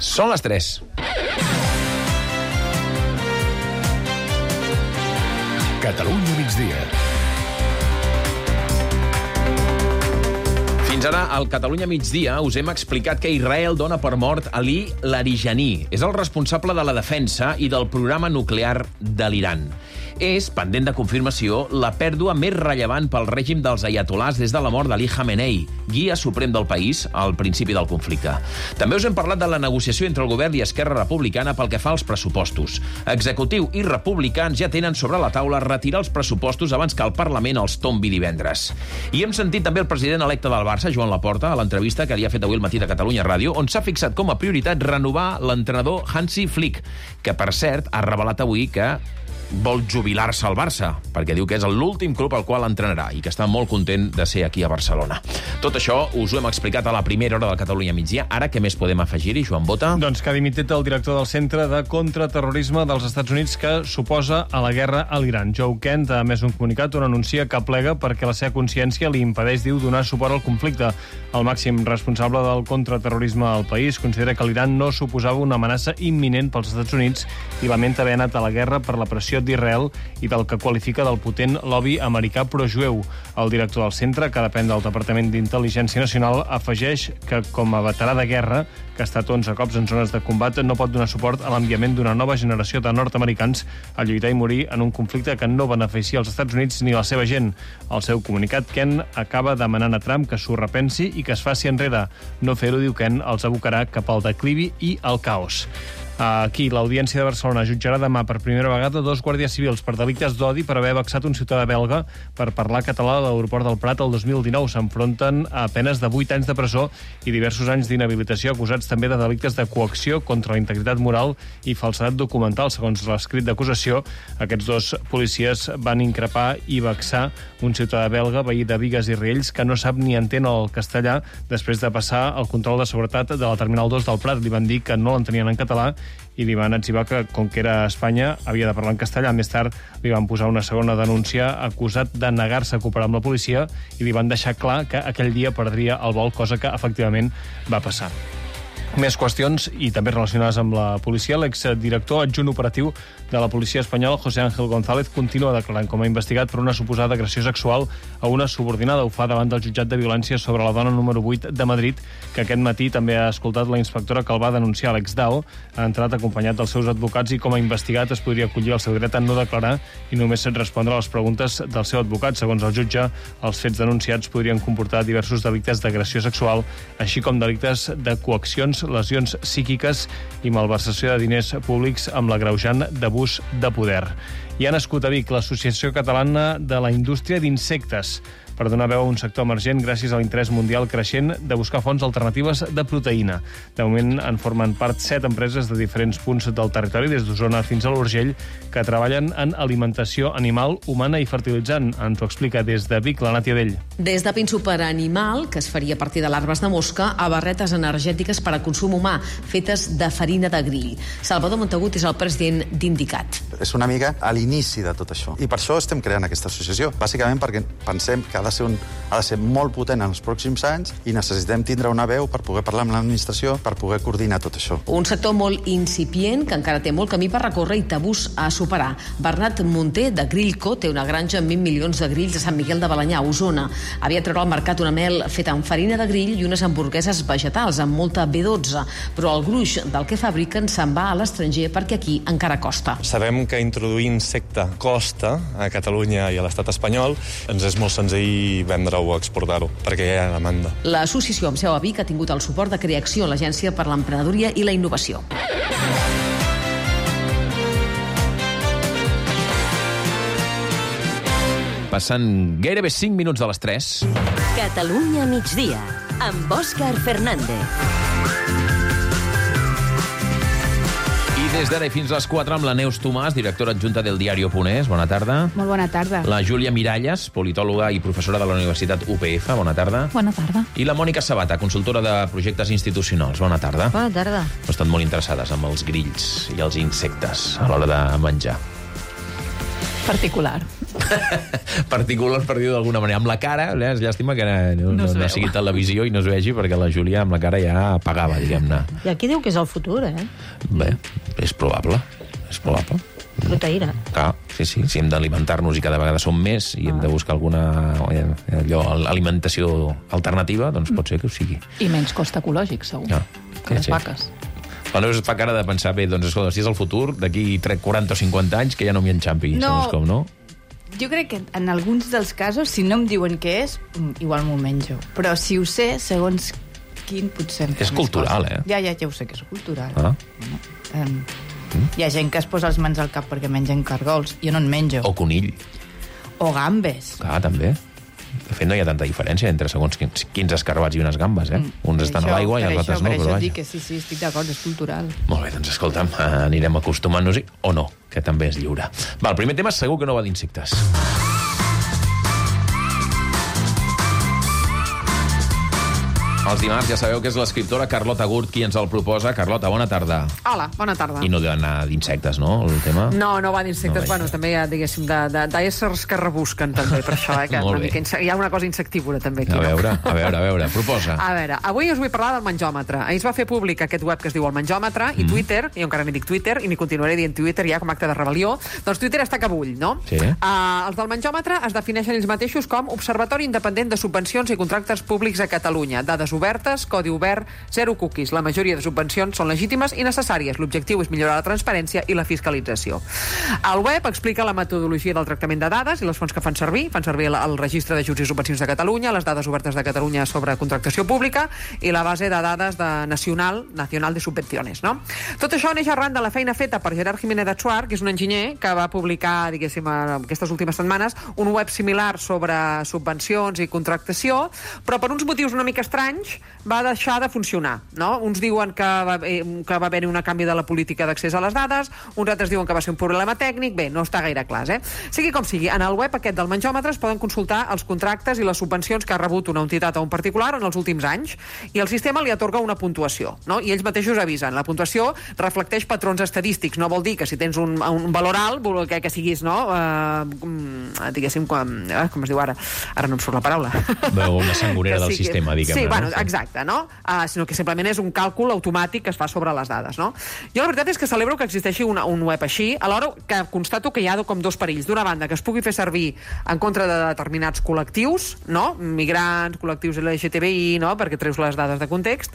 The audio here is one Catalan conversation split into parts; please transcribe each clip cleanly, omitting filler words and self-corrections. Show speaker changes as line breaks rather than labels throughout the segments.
Són les 3.
Catalunya migdia.
Fins ara, al Catalunya migdia, us hem explicat que Israel dona per mort Ali Larijani. És el responsable de la defensa i del programa nuclear de l'Iran. És, pendent de confirmació, la pèrdua més rellevant pel règim dels ayatolars des de la mort d'Ali Khamenei, guia suprem del país al principi del conflicte. També us hem parlat de la negociació entre el govern i Esquerra Republicana pel que fa als pressupostos. Executiu i republicans ja tenen sobre la taula retirar els pressupostos abans que el Parlament els tombi divendres. I hem sentit també el president electe del Barça, Joan Laporta, a l'entrevista que li ha fet avui al matí de Catalunya Ràdio, on s'ha fixat com a prioritat renovar l'entrenador Hansi Flick, que, per cert, ha revelat avui que vol jubilar-se al Barça, perquè diu que és l'últim club al qual entrenarà i que està molt content de ser aquí a Barcelona. Tot això us ho hem explicat a la primera hora del Catalunya migdia. Ara, què més podem afegir-hi, Joan Bota?
Doncs que ha dimitit el director del Centre de Contraterrorisme dels Estats Units que s'oposa a la guerra a l'Iran. Joe Kent ha emès un comunicat on anuncia que plega perquè la seva consciència li impedeix, diu, donar suport al conflicte. El màxim responsable del contraterrorisme al país considera que l'Iran no suposava una amenaça imminent pels Estats Units i lamenta haver anat a la guerra per la pressió d'Israel i del que qualifica del potent lobby americà projueu. El director del centre, que depèn del Departament d'Intel·ligència Nacional, afegeix que, com a veterà de guerra, que ha estat 11 cops en zones de combat, no pot donar suport a l'enviament d'una nova generació de nord-americans a lluitar i morir en un conflicte que no beneficia els Estats Units ni la seva gent. Al seu comunicat, Ken acaba demanant a Trump que s'ho repensi i que es faci enrere. No fer-ho, diu Ken, els abocarà cap al declivi i al caos. Aquí, l'Audiència de Barcelona jutjarà demà per primera vegada 2 guàrdies civils per delictes d'odi per haver vexat un ciutadà belga per parlar català a l'aeroport del Prat el 2019. S'enfronten a penes de 8 anys de presó i diversos anys d'inhabilitació, acusats també de delictes de coacció contra la integritat moral i falsedat documental. Segons l'escrit d'acusació, aquests 2 policies van increpar i vexar un ciutadà belga, veí de Bigues i Riells, que no sap ni entén el castellà després de passar el control de seguretat de la Terminal 2 del Prat. Li van dir que no l'entenien en català i li van etzibar que, com que era a Espanya, havia de parlar en castellà. Més tard li van posar una segona denúncia acusat de negar-se a cooperar amb la policia i li van deixar clar que aquell dia perdria el vol, cosa que efectivament va passar. Més qüestions, i també relacionades amb la policia. L'exdirector adjunt operatiu de la policia espanyola, José Ángel González, continua declarant com a investigat per una suposada agressió sexual a una subordinada. Ho fa davant del jutjat de violència sobre la dona número 8 de Madrid, que aquest matí també ha escoltat la inspectora que el va denunciar. L'ex-DAO ha entrat acompanyat dels seus advocats i com a investigat es podria acollir el seu dret a no declarar i només respondre a les preguntes del seu advocat. Segons el jutge, els fets denunciats podrien comportar diversos delictes d'agressió sexual, així com delictes de coaccions, lesions psíquiques i malversació de diners públics amb l'agreujant d'abús de poder. I ha nascut a Vic l'Associació Catalana de la Indústria d'Insectes, per donar veu a un sector emergent gràcies a l'interès mundial creixent de buscar fonts alternatives de proteïna. De moment en formen part 7 empreses de diferents punts del territori, des d'Osona fins a l'Urgell, que treballen en alimentació animal, humana i fertilitzant. Ens ho explica des de Vic la Nàtia Dell.
Des de pinso per animal, que es faria a partir de larves de mosca, a barretes energètiques per a consum humà, fetes de farina de grill. Salvador Montagut és el president d'Indicat.
És una mica a l'inici de tot això. I per això estem creant aquesta associació. Bàsicament perquè pensem que ha de ser molt potent en els pròxims anys i necessitem tindre una veu per poder parlar amb l'administració, per poder coordinar tot això.
Un sector molt incipient, que encara té molt camí per recórrer i tabús a superar. Bernat Munté, de Grillco, té una granja amb 20 milions de grills a Sant Miquel de Balenyà, Osona. Havia treure al mercat una mel feta amb farina de grill i unes hamburgueses vegetals amb molta B12, però el gruix del que fabriquen se'n va a l'estranger perquè aquí encara costa.
Sabem que introduir insecte costa a Catalunya i a l'estat espanyol. Ens és molt senzill vendre-ho o exportar-ho, perquè ja hi ha demanda.
L'associació amb seu a Vic ha tingut el suport de Creacció, l'Agència per l'Emprenedoria i la Innovació.
Passen gairebé 5 minuts de les 3.
Catalunya migdia, amb Òscar Fernández.
Des d'ara i fins a les 4 amb la Neus Tomàs, directora adjunta del Diario.es. Bona tarda.
Molt bona tarda.
La Júlia Miralles, politòloga i professora de la Universitat UPF. Bona tarda.
Bona tarda.
I la Mònica Sabata, consultora de projectes institucionals. Bona tarda.
Bona tarda.
Estan molt interessades amb els grills i els insectes a l'hora de menjar.
Particular.
Particulars, per dir-ho d'alguna manera. Amb la cara, és llàstima que no sigui televisió i no es vegi, perquè la Júlia amb la cara ja pagava, diguem-ne.
I aquí diu que és el futur,
Bé, és probable.
Proteïna.
Clar, sí, si hem d'alimentar-nos i cada vegada som més i hem de buscar alguna alimentació alternativa, doncs pot ser que ho sigui.
I menys cost ecològic, segur, que les vaques.
Bueno, es fa cara de pensar, bé, doncs escolta, si és el futur, d'aquí 40 o 50 anys que ja no m'hi enxampi, segons com, no?
Jo crec que en alguns dels casos, si no em diuen què és, igual m'ho menjo. Però si ho sé, segons quin, potser...
És cultural,
Ja ho sé que és cultural. Hi ha gent que es posa les mans al cap perquè mengen cargols. Jo no en menjo.
O conill.
O gambes.
Clar, també. De fet, no hi ha tanta diferència entre segons quins escarbats i unes gambes, Uns estan a l'aigua i els altres no,
però vaja. Dic que sí, estic d'acord, és cultural.
Molt bé, doncs escolta'm, anirem acostumant-nos-hi, o no, que també és lliure. Va, el primer tema segur que no va d'insectes. Els dimarts ja sabeu que és l'escriptora Carlota Gurt qui ens el proposa. Carlota, bona tarda.
Hola, bona tarda.
I no deu anar d'insectes, no, el tema?
No va d'insectes. Bueno, també hi ha, diguéssim, d'éssers que rebusquen, també, per això, que una mica hi ha una cosa insectívora, també, aquí.
A veure, proposa.
A veure, avui us vull parlar del menjòmetre. Ahir es va fer públic aquest web que es diu El Menjòmetre, i Twitter, jo encara n'hi dic Twitter, i n'hi continuaré dient Twitter ja com acte de rebel·lió, doncs Twitter està que bull, no?
Sí.
Els del menjòmetre es defineixen ells mateixos com Observatori Independent de Subvencions i Contractes Públics a Catalunya. Dades obertes, codi obert, zero cookies. La majoria de subvencions són legítimes i necessàries. L'objectiu és millorar la transparència i la fiscalització. El web explica la metodologia del tractament de dades i les fonts que fan servir el registre d'ajuts i subvencions de Catalunya, les dades obertes de Catalunya sobre contractació pública i la base de dades nacional de subvencions, no? Tot això neix arran de la feina feta per Gerard Jiménez Atsuar, que és un enginyer que va publicar, diguéssim, aquestes últimes setmanes, un web similar sobre subvencions i contractació, però per uns motius una mica estranys va deixar de funcionar, no? Uns diuen que va haver-hi un canvi de la política d'accés a les dades, uns altres diuen que va ser un problema tècnic, bé, no està gaire clar, Sigui com sigui, en el web aquest del menjòmetre es poden consultar els contractes i les subvencions que ha rebut una entitat o un particular en els últims anys, i el sistema li atorga una puntuació, no? I ells mateixos avisen, la puntuació reflecteix patrons estadístics, no vol dir que si tens un valor alt, que siguis, no? Diguéssim, com es diu ara no em surt la paraula.
Una sangorera del sistema, diguem-ne.
Sí, bueno, exacte, no? Sinó que simplement és un càlcul automàtic que es fa sobre les dades, no? Jo la veritat és que celebro que existeixi un web així, alhora que constato que hi ha com dos perills. D'una banda, que es pugui fer servir en contra de determinats col·lectius, no? Migrants, col·lectius LGTBI, no? Perquè treus les dades de context,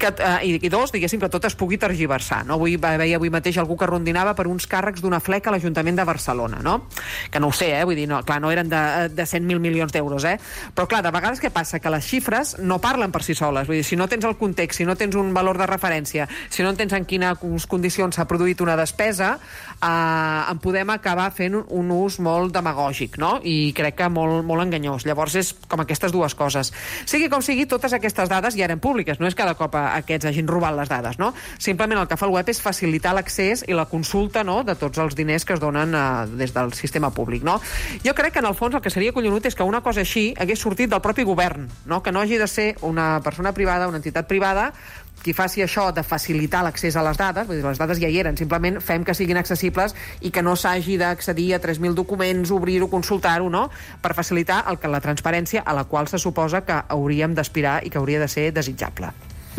i dos, diguéssim, que tot es pugui tergiversar, no? Veia avui mateix algú que rondinava per uns càrrecs d'una fleca a l'Ajuntament de Barcelona, no? Que no ho sé, vull dir, no, clar, no eren de 100.000 milions d'euros, Però clar, de vegades què passa? Que les xifres no parlen per si soles, vull dir, si no tens el context, si no tens un valor de referència, si no entens en quines condicions s'ha produït una despesa, en podem acabar fent un ús molt demagògic, no? I crec que molt enganyós. Llavors és com aquestes dues coses. Sigui com sigui, totes aquestes dades ja eren públiques, no és cada cop aquests hagin robat les dades, no? Simplement el que fa el web és facilitar l'accés i la consulta, no?, de tots els diners que es donen des del sistema públic, no? Jo crec que en el fons el que seria collonut és que una cosa així hagués sortit del propi govern, no? Que no hagi de ser una persona privada, una entitat privada, qui faci això de facilitar l'accés a les dades, vull dir, les dades ja hi eren, simplement fem que siguin accessibles i que no s'hagi d'accedir a 3.000 documents, obrir-ho, consultar-ho, no?, per facilitar la transparència a la qual se suposa que hauríem d'aspirar i que hauria de ser desitjable.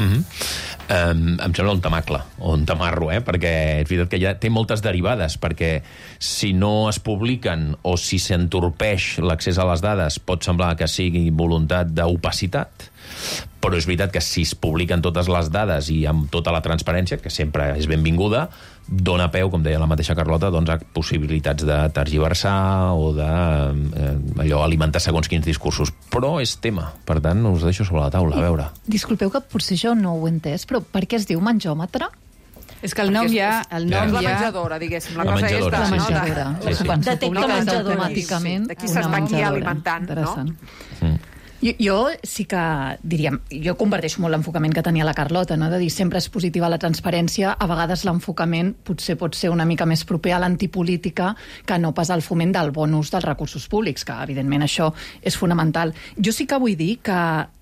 Em sembla un temacle o un tamarro, perquè és veritat que ja té moltes derivades, perquè si no es publiquen o si s'entorpeix l'accés a les dades pot semblar que sigui voluntat d'opacitat, però és veritat que si es publiquen totes les dades i amb tota la transparència, que sempre és benvinguda, dona peu, com deia la mateixa Carlota, doncs, a possibilitats de tergiversar o d'alimentar segons quins discursos. Però és tema, per tant, us deixo sobre la taula, a veure.
Disculpeu que potser jo no ho he entès, però per què es diu menjòmetre?
És que el nom ja...
És la menjadora, diguéssim. La cosa és
la menjadora.
Detecta
menjadora automàticament.
Aquí s'està aquí alimentant, no?
Jo sí que, diríem, jo comparteixo molt l'enfocament que tenia la Carlota, no? De dir sempre és positiva la transparència, a vegades l'enfocament potser pot ser una mica més proper a l'antipolítica que no pas al foment del bon ús dels recursos públics, que evidentment això és fonamental. Jo sí que vull dir que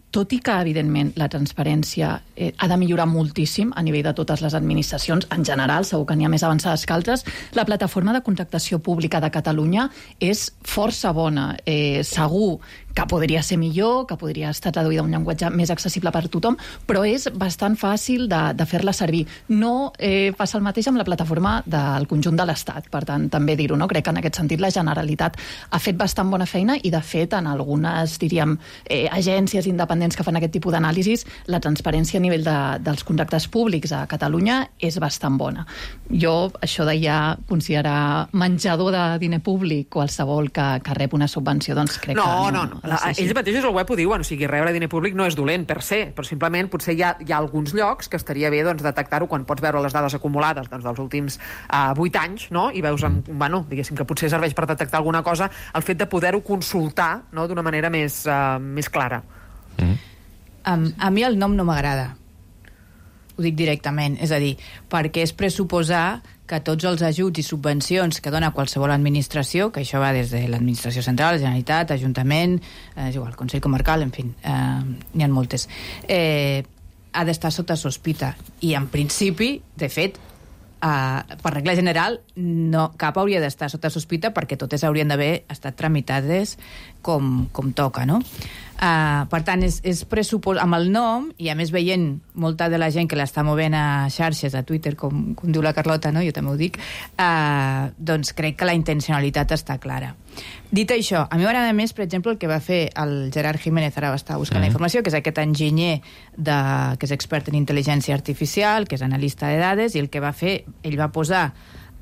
tot i que, evidentment, la transparència ha de millorar moltíssim a nivell de totes les administracions, en general, segur que n'hi ha més avançades que altres, la plataforma de contractació pública de Catalunya és força bona. Segur que podria ser millor, que podria estar traduïda a un llenguatge més accessible per a tothom, però és bastant fàcil de fer-la servir. No passa el mateix amb la plataforma del conjunt de l'Estat, per tant, també dir-ho, no? Crec que en aquest sentit la Generalitat ha fet bastant bona feina i, de fet, en algunes, diríem, agències independents que fan aquest tipus d'anàlisis, la transparència a nivell dels contractes públics a Catalunya és bastant bona. Jo, això de ja considerar menjador de diner públic qualsevol que rep una subvenció, doncs crec que no.
Ells mateixos al web ho diuen, o sigui, rebre diner públic no és dolent per se, però simplement potser hi ha alguns llocs que estaria bé detectar-ho quan pots veure les dades acumulades dels últims 8 anys, no? I veus, diguéssim, que potser serveix per detectar alguna cosa, el fet de poder-ho consultar d'una manera més clara.
A mi el nom no m'agrada, ho dic directament, és a dir, perquè és pressuposar que tots els ajuts i subvencions que dona qualsevol administració, que això va des de l'administració central, Generalitat, Ajuntament, és igual, Consell Comarcal, en fi, n'hi ha moltes, ha d'estar sota sospita. I en principi, de fet, per regla general, cap hauria d'estar sota sospita perquè totes haurien d'haver estat tramitades com toca, no? Per tant, és pressuposar amb el nom, i a més veient molta de la gent que l'està movent a xarxes, a Twitter, com diu la Carlota, no? Jo també ho dic, doncs crec que la intencionalitat està clara. Dit això, a mi m'agrada més, per exemple, el que va fer el Gerard Jiménez, ara va estar buscant la informació, que és aquest enginyer que és expert en intel·ligència artificial, que és analista de dades, i el que va fer, ell va posar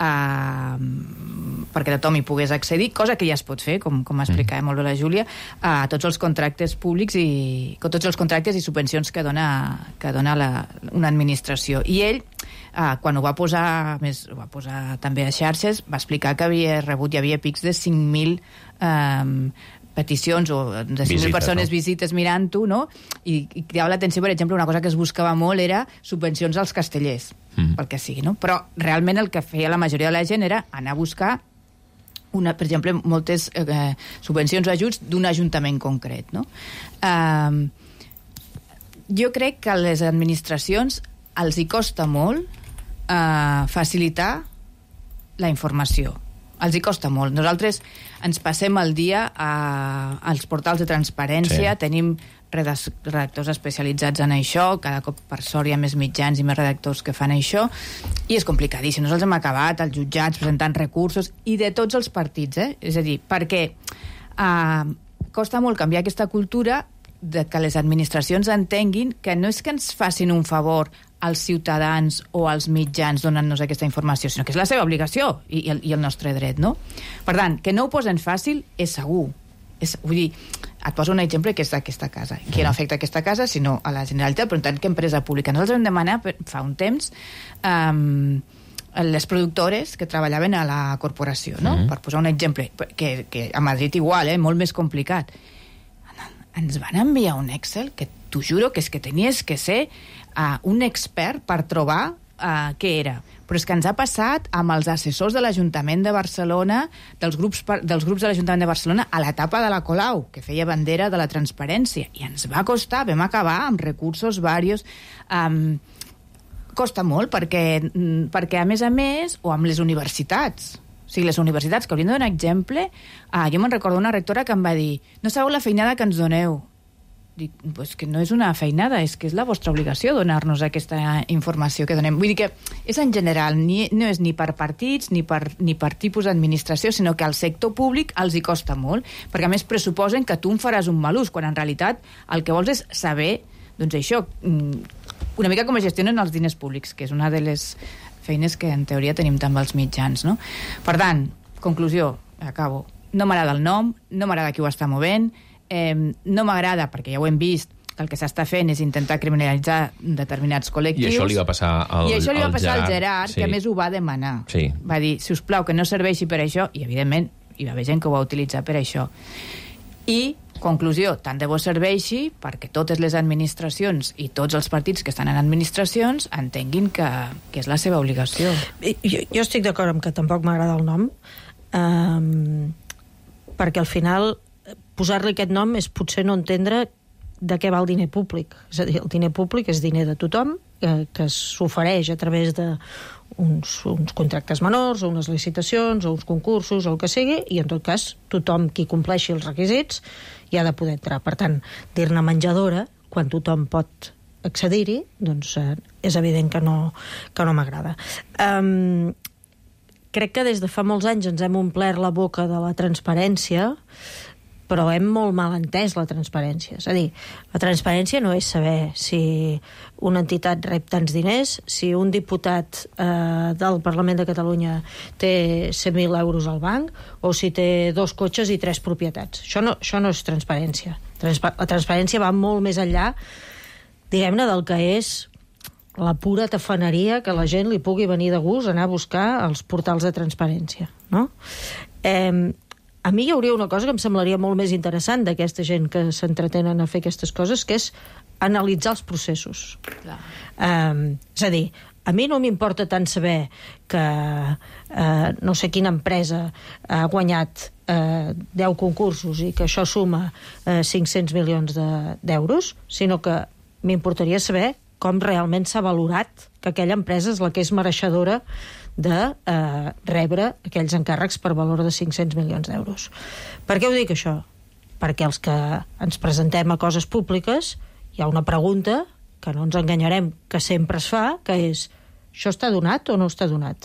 perquè tothom hi pogués accedir, cosa que ja es pot fer, com explicava molt bé la Júlia, a tots els contractes públics i tots els contractes i subvencions que dona una administració. I ell, quan ho va posar també a xarxes, va explicar que hi havia pics de 5.000 peticions o de 5.000 persones, visites mirant-ho, no? I cridava l'atenció, per exemple, una cosa que es buscava molt era subvencions als castellers, pel que sigui, no? Però realment el que feia la majoria de la gent era anar a buscar, per exemple, moltes subvencions o ajuts d'un ajuntament concret, no? Jo crec que a les administracions els hi costa molt facilitar la informació. Els hi costa molt. Nosaltres ens passem el dia als portals de transparència, tenim redactors especialitzats en això, cada cop per sort hi ha més mitjans i més redactors que fan això, i és complicadíssim. Nosaltres hem acabat als jutjats presentant recursos, i de tots els partits, és a dir, perquè costa molt canviar aquesta cultura de que les administracions entenguin que no és que ens facin un favor als ciutadans o als mitjans donant-nos aquesta informació, sinó que és la seva obligació i el nostre dret, no? Per tant, que no ho posen fàcil és segur. Vull dir, et poso un exemple que és d'aquesta casa. Qui no afecta aquesta casa, sinó a la Generalitat, però tant que empresa pública. Nosaltres vam demanar fa un temps les productores que treballaven a la corporació, no? Per posar un exemple, que a Madrid igual, molt més complicat. Ens van enviar un Excel que t'ho juro que és que tenies que ser un expert per trobar què era. Però és que ens ha passat amb els assessors de l'Ajuntament de Barcelona, dels grups de l'Ajuntament de Barcelona, a l'etapa de la Colau, que feia bandera de la transparència. I ens va costar, vam acabar amb recursos varios. Costa molt, perquè a més, o amb les universitats. O sigui, les universitats que haurien de donar exemple, jo me'n recordo una rectora que em va dir: no sabeu la feinada que ens doneu. Dic, pues que no és una feinada, és que és la vostra obligació donar-nos aquesta informació que donem. Vull dir que és en general, no és ni per partits ni per tipus d'administració, sinó que al sector públic els hi costa molt, perquè a més pressuposen que tu en faràs un mal ús, quan en realitat el que vols és saber, doncs això, una mica com es gestionen els diners públics, que és una de les feines que en teoria tenim també els mitjans, no? Per tant, conclusió, acabo, no m'agrada el nom, no m'agrada qui ho està movent, no m'agrada, perquè ja ho hem vist, que el que s'està fent és intentar criminalitzar determinats col·lectius.
I això li va passar
al Gerard, que a més ho va demanar.
Sí.
Va dir, si us plau, que no serveixi per això, i evidentment hi va haver gent que ho va utilitzar per això. I, conclusió, tant de bo serveixi perquè totes les administracions i tots els partits que estan en administracions entenguin que és la seva obligació.
Jo estic d'acord amb que tampoc m'agrada el nom, perquè al final posar-li aquest nom és potser no entendre de què va el diner públic. És a dir, el diner públic és diner de tothom, que s'ofereix a través d'uns contractes menors, o unes licitacions, o uns concursos, o el que sigui, i en tot cas tothom qui compleixi els requisits hi ha de poder entrar. Per tant, dir-ne menjadora, quan tothom pot accedir-hi, doncs és evident que no m'agrada. Crec que des de fa molts anys ens hem omplert la boca de la transparència, però hem molt mal entès la transparència. És a dir, la transparència no és saber si una entitat rep tants diners, si un diputat del Parlament de Catalunya té 100.000 euros al banc, o si té 2 cotxes i 3 propietats. Això no és transparència. La transparència va molt més enllà, diguem-ne, del que és la pura tafaneria que la gent li pugui venir de gust anar a buscar als portals de transparència, no? A mi hi hauria una cosa que em semblaria molt més interessant d'aquesta gent que s'entretenen a fer aquestes coses, que és analitzar els processos. És a dir, a mi no m'importa tant saber que no sé quina empresa ha guanyat 10 concursos i que això suma 500 milions d'euros, sinó que m'importaria saber com realment s'ha valorat que aquella empresa és la que és mereixedora de rebre aquells encàrrecs per valor de 500 milions d'euros. Per què ho dic, això? Perquè els que ens presentem a coses públiques hi ha una pregunta, que no ens enganyarem, que sempre es fa, que és: això està donat o no està donat?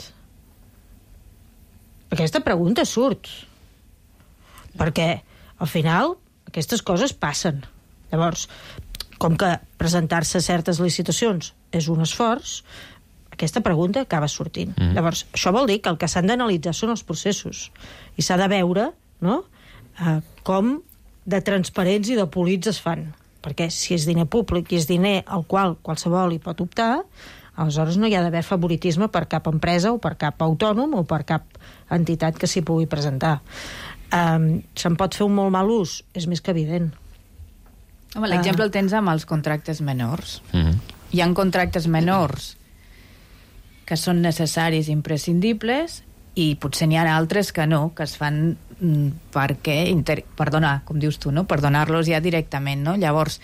Aquesta pregunta surt. Perquè, al final, aquestes coses passen. Llavors, com que presentar-se a certes licitacions és un esforç, aquesta pregunta acaba sortint. Llavors, això vol dir que el que s'han d'analitzar són els processos. I s'ha de veure, no?, com de transparents i de polits es fan. Perquè si és diner públic i és diner al qual qualsevol hi pot optar, aleshores no hi ha d'haver favoritisme per cap empresa o per cap autònom o per cap entitat que s'hi pugui presentar. Se'n pot fer un molt mal ús? És més que evident.
Home, l'exemple el tens amb els contractes menors. Hi ha contractes menors que són necessaris i imprescindibles, i potser n'hi ha altres que no, que es fan perquè, per donar, com dius tu, no? Per donar-los ja directament, no? Llavors,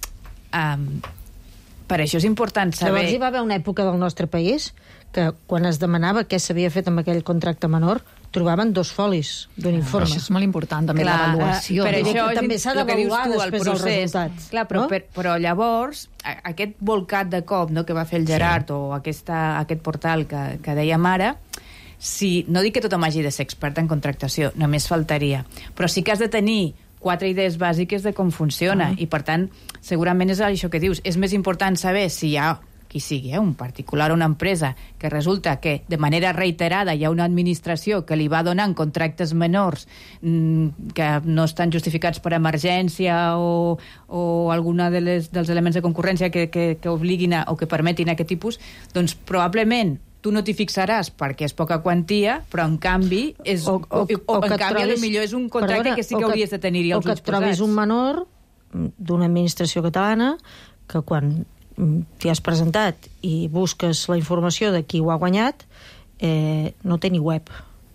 per això és important saber...
Llavors hi va haver una època del nostre país que quan es demanava què s'havia fet amb aquell contracte menor, trobaven 2 folis d'un informe.
Això és molt important, també, l'avaluació.
Per això
també s'ha d'avaluar després els resultats.
Clar, però llavors, aquest bolcat de cop, no?, que va fer el Gerard, o aquest portal que dèiem ara, no dic que tothom hagi de ser expert en contractació, només faltaria, però sí que has de tenir 4 idees bàsiques de com funciona, i per tant, segurament és això que dius, és més important saber si hi ha qui sigui, un particular o una empresa, que resulta que de manera reiterada hi ha una administració que li va donant contractes menors que no estan justificats per emergència o alguna dels elements de concurrència que obliguin o que permetin aquest tipus, doncs probablement tu no t'hi fixaràs perquè és poca quantia, però en canvi potser és un contracte que sí que hauries de tenir-hi els ulls posats.
O que et trobis un menor d'una administració catalana que quan t'hi has presentat i busques la informació de qui ho ha guanyat, no té ni web.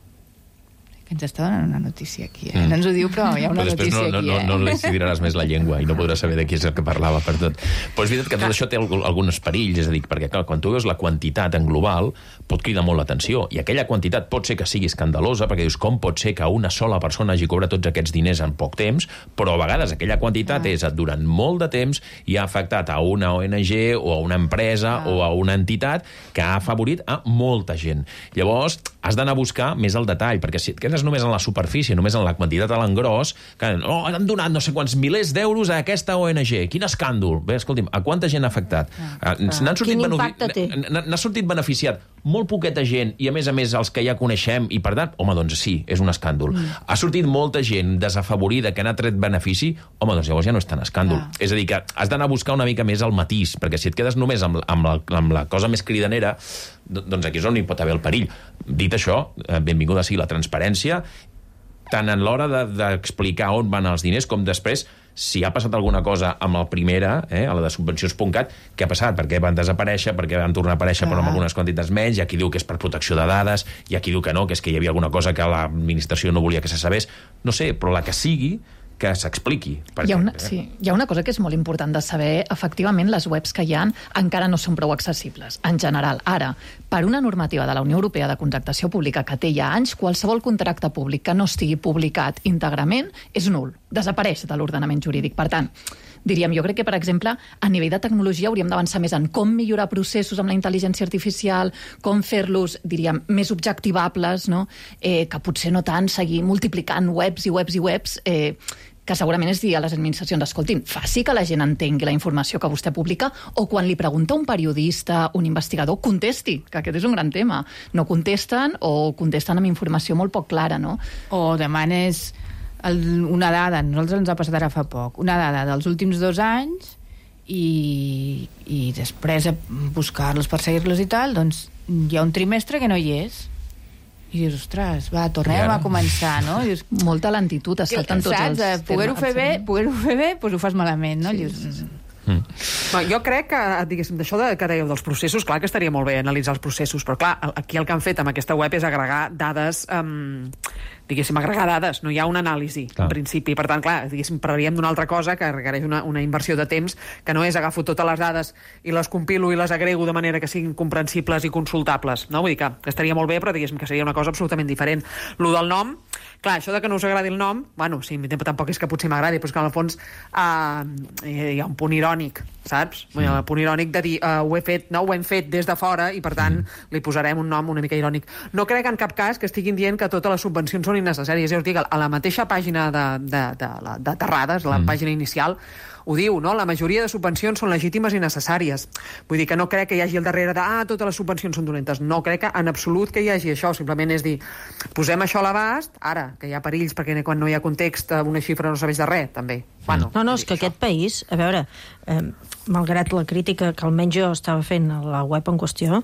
Que ens està donant una notícia aquí, No ens ho diu, però hi ha una notícia aquí,
no li diràs més la llengua i no podràs saber de qui és el que parlava per tot. Però és veritat que tot això té alguns perills, és a dir, perquè clar, quan tu veus la quantitat en global pot cridar molt l'atenció, i aquella quantitat pot ser que sigui escandalosa, perquè dius, com pot ser que una sola persona hagi cobrat tots aquests diners en poc temps, però a vegades aquella quantitat és durant molt de temps i ha afectat a una ONG o a una empresa o a una entitat que ha afavorit a molta gent. Llavors, has d'anar a buscar més el detall, perquè si et quedes només en la superfície, només en la quantitat a l'engròs, que han donat no sé quants milers d'euros a aquesta ONG. Quin escàndol! Bé, escolti'm, a quanta gent ha afectat?
Quin impacte té?
N'ha sortit beneficiat molt poqueta gent, i a més els que ja coneixem, i per tant, home, doncs sí, és un escàndol. Ha sortit molta gent desafavorida que n'ha tret benefici, home, doncs llavors ja no és tan escàndol. És a dir, que has d'anar a buscar una mica més el matís, perquè si et quedes només amb la cosa més cridanera, doncs aquí és on hi pot haver el perill. Dit això, benvinguda sigui la transparència, tant en l'hora d'explicar on van els diners, com després, si ha passat alguna cosa amb la primera, a la de subvencions.cat, què ha passat? Per què van desaparèixer? Per què van tornar a aparèixer però amb algunes quantitats menys? Hi ha qui diu que és per protecció de dades, hi ha qui diu que no, que és que hi havia alguna cosa que l'administració no volia que se sabés. No sé, però la que sigui, que s'expliqui.
Hi ha una cosa que és molt important de saber. Efectivament, les webs que hi ha encara no són prou accessibles, en general. Ara, per una normativa de la Unió Europea de contractació pública que té ja anys, qualsevol contracte públic que no estigui publicat íntegrament és nul, desapareix de l'ordenament jurídic. Per tant, diríem, jo crec que, per exemple, a nivell de tecnologia hauríem d'avançar més en com millorar processos amb la intel·ligència artificial, com fer-los, diríem, més objectivables, no? Que potser no tant seguir multiplicant webs i webs i webs, que segurament és dir a les administracions, escoltin, faci que la gent entengui la informació que vostè publica, o quan li pregunta un periodista, un investigador, contesti, que aquest és un gran tema. No contesten o contesten amb informació molt poc clara, no?
O demanes una dada, a nosaltres ens ha passat ara fa poc, una dada dels últims 2 anys i després buscar-los, perseguir-los i tal, doncs hi ha un trimestre que no hi és. I dius, ostres, va, tornem a començar, no? Dius,
molta lentitud, es salten tots els temes.
Poder-ho fer bé, doncs ho fas malament, no? Dius...
Jo crec que, diguéssim, d'això que dèieu dels processos, clar que estaria molt bé analitzar els processos, però clar, aquí el que han fet amb aquesta web és agregar dades, diguéssim, no hi ha una anàlisi, en principi. Per tant, clar, diguéssim, parlaríem d'una altra cosa que requereix una inversió de temps, que no és agafo totes les dades i les compilo i les agrego de manera que siguin comprensibles i consultables, no? Vull dir que estaria molt bé, però diguéssim que seria una cosa absolutament diferent. Lo del nom, clar, això de que no us agradi el nom, bueno, sí, tampoc és que potser m'agradi, però és que en el fons hi ha un punt irònic, saps? El punt irònic de dir ho hem fet des de fora i per tant li posarem un nom una mica irònic. No crec en cap cas que estiguin dient que totes les subvencions són innecessàries. Ja us dic, a la mateixa pàgina de Terrades, la pàgina inicial, ho diu, no? La majoria de subvencions són legítimes i necessàries. Vull dir que no crec que hi hagi al darrere de totes les subvencions són dolentes. No crec que en absolut que hi hagi això. Simplement és dir, posem això a l'abast, ara, que hi ha perills perquè quan no hi ha context una xifra no serveix de res, també. Bueno,
no, és que aquest país, a veure, malgrat la crítica que almenys jo estava fent a la web en qüestió,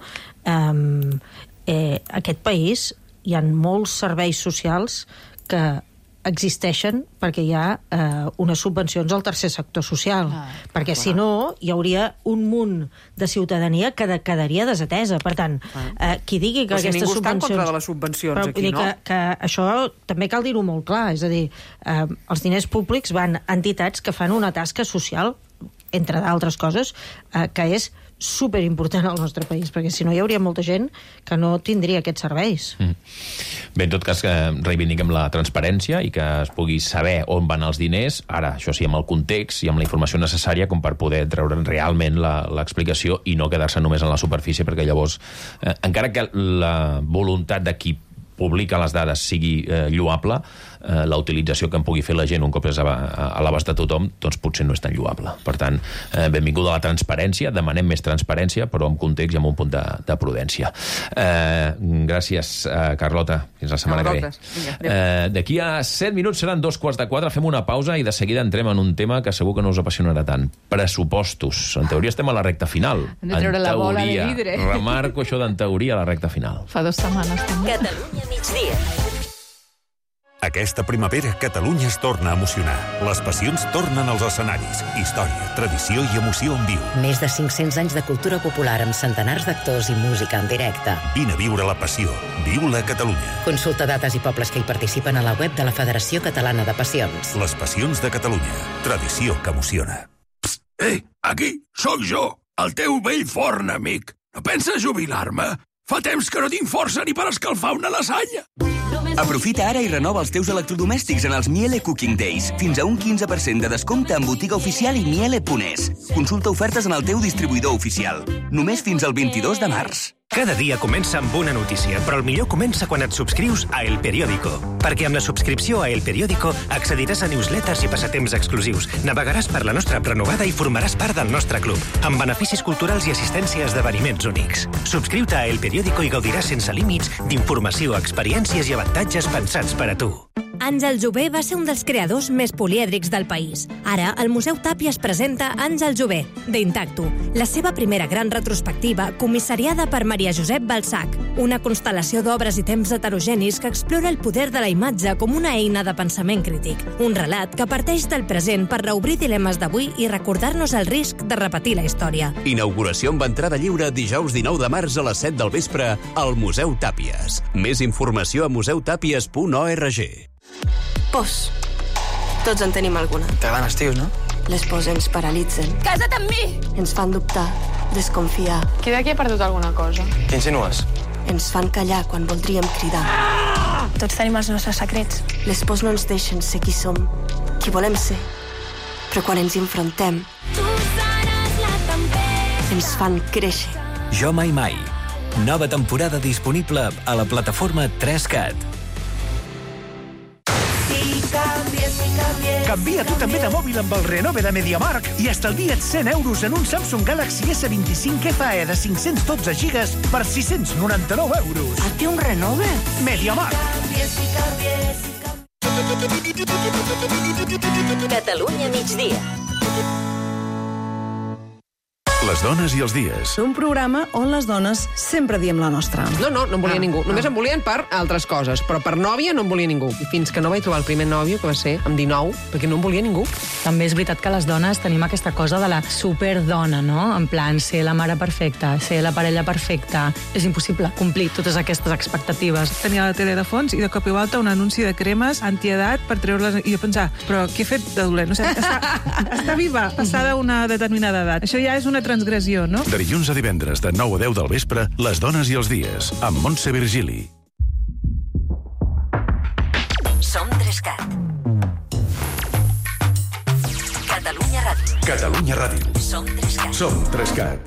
aquest país hi ha molts serveis socials que existeixen perquè hi ha unes subvencions al tercer sector social, perquè si no hi hauria un munt de ciutadania que quedaria desatesa. Per tant, qui digui que aquestes subvencions...
Però si ningú està en contra de les subvencions aquí, no?
Que això també cal dir-ho molt clar, és a dir, els diners públics van a entitats que fan una tasca social, entre d'altres coses, que és superimportant al nostre país, perquè si no hi hauria molta gent que no tindria aquests serveis.
Bé, en tot cas, que reivindiquem la transparència i que es pugui saber on van els diners, ara, això sí, amb el context i amb la informació necessària com per poder treure realment l'explicació i no quedar-se només en la superfície, perquè llavors, encara que la voluntat de qui publica les dades sigui lloable, la utilització que en pugui fer la gent un cop és a l'abast de tothom, doncs potser no és tan lloable. Per tant, benvinguda a la transparència, demanem més transparència, però amb context i amb un punt de prudència. Gràcies, Carlota. Fins la setmana que ve. D'aquí a 7 minuts seran 3:45, fem una pausa i de seguida entrem en un tema que segur que no us apassionarà tant. Pressupostos. En teoria estem a la recta final.
Hem de treure la bola de vidre.
Remarco això d'en teoria a la recta final.
Fa 2 setmanes també.
Catalunya migdia.
Aquesta primavera, Catalunya es torna a emocionar. Les passions tornen als escenaris. Història, tradició i emoció en viu.
Més de 500 anys de cultura popular amb centenars d'actors i música en directe.
Vine a viure la passió. Viu-la a Catalunya.
Consulta dates i pobles que hi participen a la web de la Federació Catalana de Passions.
Les passions de Catalunya. Tradició que emociona.
Psst, aquí, sóc jo, el teu vell forn amic. No penses jubilar-me? Fa temps que no tinc força ni per escalfar una lasanya.
Aprofita ara i renova els teus electrodomèstics en els Miele Cooking Days. Fins a un 15% de descompte en botiga oficial i miele.es. Consulta ofertes en el teu distribuïdor oficial. Només fins al 22 de març.
Cada dia comença amb una notícia, però el millor comença quan et subscrius a El Periódico. Perquè amb la subscripció a El Periódico accediràs a newsletters i passatemps exclusius, navegaràs per la nostra app renovada i formaràs part del nostre club, amb beneficis culturals i assistència a esdeveniments únics. Subscriu-te a El Periódico i gaudiràs sense límits d'informació, experiències i avantatges pensats per a tu.
Àngel Jové va ser un dels creadors més polièdrics del país. Ara, el Museu Tàpies presenta Àngel Jové, d'Intacto, la seva primera gran retrospectiva comissariada per Maria Josep Balzac, una constel·lació d'obres i temps heterogenis que explora el poder de la imatge com una eina de pensament crític. Un relat que parteix del present per reobrir dilemes d'avui i recordar-nos el risc de repetir la història.
Inauguració amb entrada lliure dijous 19 de març a les 7 del vespre al Museu Tàpies. Més informació a museutàpies.org.
POS. Tots en tenim alguna.
T'agraden els tios, no?
Les pors ens paralitzen.
Casa't amb mi!
Ens fan dubtar, desconfiar.
Qui d'aquí ha perdut alguna cosa?
Què insinues?
Ens fan callar quan voldríem cridar.
Tots tenim els nostres secrets.
Les pors no ens deixen ser qui som, qui volem ser. Però quan ens hi enfrontem, ens fan créixer.
Jo mai mai. Nova temporada disponible a la plataforma 3CAT.
Canvia tu també de mòbil amb el Renove de MediaMarkt i estalvia't 100 euros en un Samsung Galaxy S25 FE de 512 gigas per 699 euros.
Et té un Renove?
MediaMarkt.
Catalunya migdia.
Les dones i els dies.
Un programa on les dones sempre diem la nostra.
No en volia ningú. Només em volien per altres coses, però per nòvia no em volia ningú. Fins que no vaig trobar el primer nòvio, que va ser amb 19, perquè no em volia ningú.
També és veritat que les dones tenim aquesta cosa de la superdona, no? En plan, ser la mare perfecta, ser la parella perfecta. És impossible complir totes aquestes expectatives.
Tenia la tele de fons i de cop i volta un anunci de cremes antiedat per treure-les... I jo pensar, però què he fet de dolent? No sé, està viva, passada una determinada edat. Això ja és una transgressió, no?
De dilluns a divendres, de 9 a 10 del vespre, Les dones i els dies, amb Montse Virgili.
Som 3CAT. Catalunya Ràdio.
Catalunya Ràdio.
Som 3CAT.
Som 3CAT.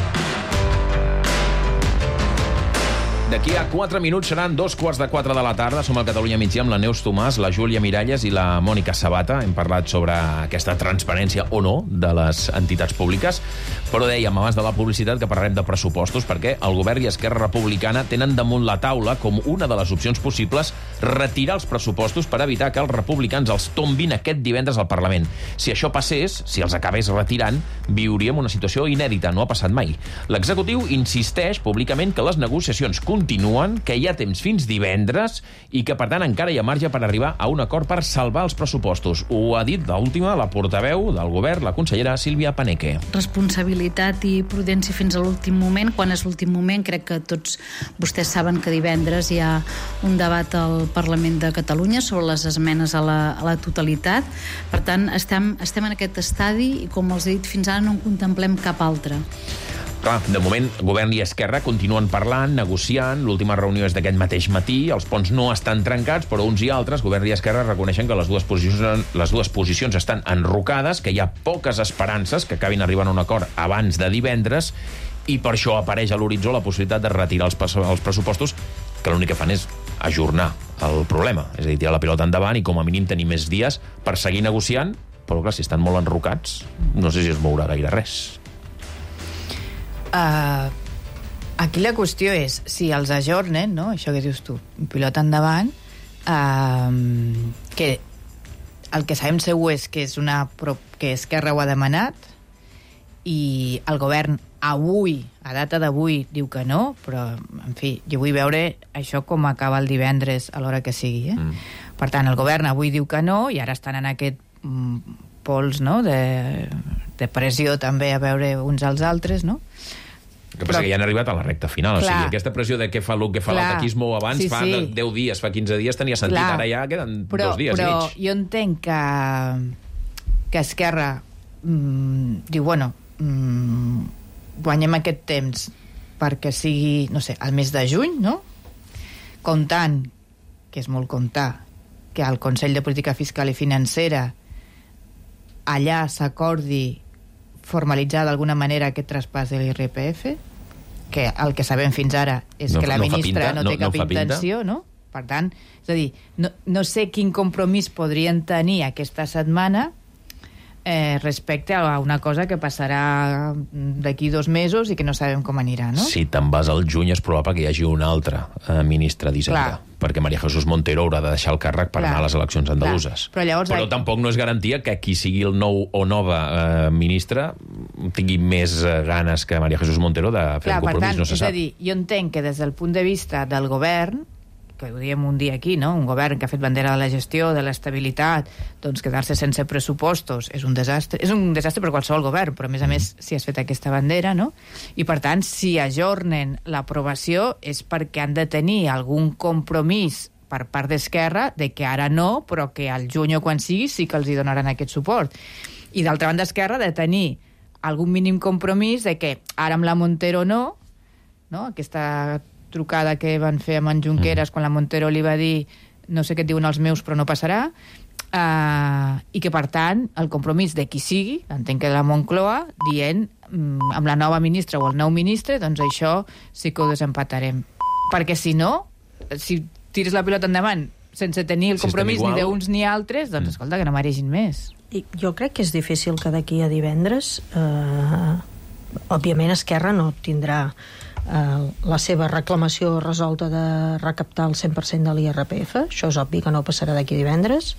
D'aquí a 4 minuts seran 3:15 de la tarda. Som al Catalunya Migdia amb la Neus Tomàs, la Júlia Miralles i la Mònica Sabata. Hem parlat sobre aquesta transparència o no de les entitats públiques, però dèiem abans de la publicitat que parlarem de pressupostos perquè el govern i Esquerra Republicana tenen damunt la taula com una de les opcions possibles retirar els pressupostos per evitar que els republicans els tombin aquest divendres al Parlament. Si això passés, si els acabés retirant, viuríem una situació inèdita, no ha passat mai. L'executiu insisteix públicament que les negociacions continuen, que hi ha temps fins divendres i que, per tant, encara hi ha marge per arribar a un acord per salvar els pressupostos. Ho ha dit l'última, la portaveu del govern, la consellera Sílvia Paneque.
Responsabilitat i prudència fins a l'últim moment. Quan és l'últim moment, crec que tots vostès saben que divendres hi ha un debat al Parlament de Catalunya sobre les esmenes a la totalitat. Per tant, estem en aquest estadi i, com els he dit, fins ara no en contemplem cap altre.
Clar, de moment, govern i Esquerra continuen parlant, negociant. L'última reunió és d'aquest mateix matí. Els ponts no estan trencats, però uns i altres, govern i Esquerra, reconeixen que les dues posicions estan enrocades, que hi ha poques esperances que acabin arribant a un acord abans de divendres, i per això apareix a l'horitzó la possibilitat de retirar els pressupostos, que l'únic que fan és ajornar el problema. És a dir, tirar la pilota endavant i com a mínim tenir més dies per seguir negociant, però clar, si estan molt enrocats, no sé si es mourà gaire res.
Aquí la qüestió és si els ajornen, no? Això que dius tu, pilota endavant, que el que sabem segur és que que Esquerra ho ha demanat i el govern avui, a data d'avui, diu que no, però, en fi, jo vull veure això com acaba el divendres a l'hora que sigui. Per tant, el govern avui diu que no i ara estan en aquest pols, no?, de pressió també a veure uns als altres, no?
El que passa que ja han arribat a la recta final. Clar. O sigui, aquesta pressió de què fa el que fa l'ataquismo abans, fa 10 dies, fa 15 dies tenia sentit, ara ja queden 2 dies i mig.
Però jo entenc que Esquerra diu, bueno, guanyem aquest temps perquè sigui, no sé, al mes de juny, no? Comptant, que és molt comptar, que al Consell de Política Fiscal i Financera allà s'acordi formalitzar d'alguna manera aquest traspàs de l'IRPF, que el que sabem fins ara és que la ministra no té cap intenció, no? Per tant, és a dir, no sé quin compromís podrien tenir aquesta setmana respecte a una cosa que passarà d'aquí 2 mesos i que no sabem com anirà, no?
Si te'n vas al juny és probable que hi hagi un altre ministre d'Hisenda, perquè María Jesús Montero haurà de deixar el càrrec per anar a les eleccions andaluses. Però tampoc no és garantia que qui sigui el nou o nova ministre tingui més ganes que María Jesús Montero de fer un compromís, no se sap.
És a dir, jo entenc que des del punt de vista del govern, que ho diem un dia aquí, no? Un govern que ha fet bandera de la gestió, de l'estabilitat, doncs quedar-se sense pressupostos és un desastre. És un desastre per qualsevol govern, però a més si has fet aquesta bandera, no? I per tant, si ajornen l'aprovació és perquè han de tenir algun compromís per part d'Esquerra de que ara no, però que al juny o quan sigui sí que els hi donaran aquest suport. I d'altra banda Esquerra de tenir algun mínim compromís de que ara amb la Montero no? Aquesta trucada que van fer amb en Junqueras quan la Montero li va dir no sé què et diuen els meus però no passarà, i que per tant el compromís de qui sigui, entenc que de la Moncloa, dient amb la nova ministra o el nou ministre, doncs això sí que ho desempatarem. Perquè si no, si tires la pilota endavant sense tenir el compromís ni d'uns ni altres, doncs escolta, que no maregin més.
I jo crec que és difícil que d'aquí a divendres òbviament Esquerra no tindrà la seva reclamació resolta de recaptar el 100% de l'IRPF, això és obvi que no passarà d'aquí divendres,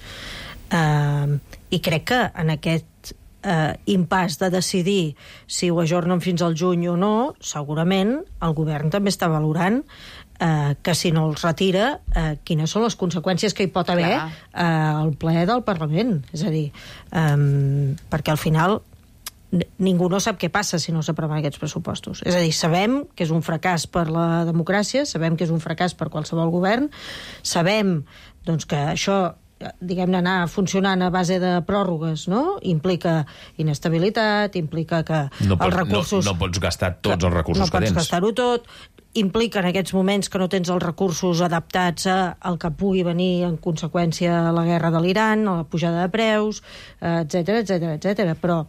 i crec que en aquest impàs de decidir si ho ajornen fins al juny o no, segurament el govern també està valorant que si no els retira, quines són les conseqüències que hi pot haver al ple del Parlament. És a dir, perquè al final ningú no sap què passa si no s'aproven aquests pressupostos. És a dir, sabem que és un fracàs per la democràcia, sabem que és un fracàs per qualsevol govern, sabem doncs, que això diguem-ne anar funcionant a base de pròrrogues, no? Implica inestabilitat, implica que els recursos...
No pots gastar tots els recursos que tens.
No pots gastar-ho tot, implica en aquests moments que no tens els recursos adaptats al que pugui venir en conseqüència a la guerra de l'Iran, a la pujada de preus, etc. Però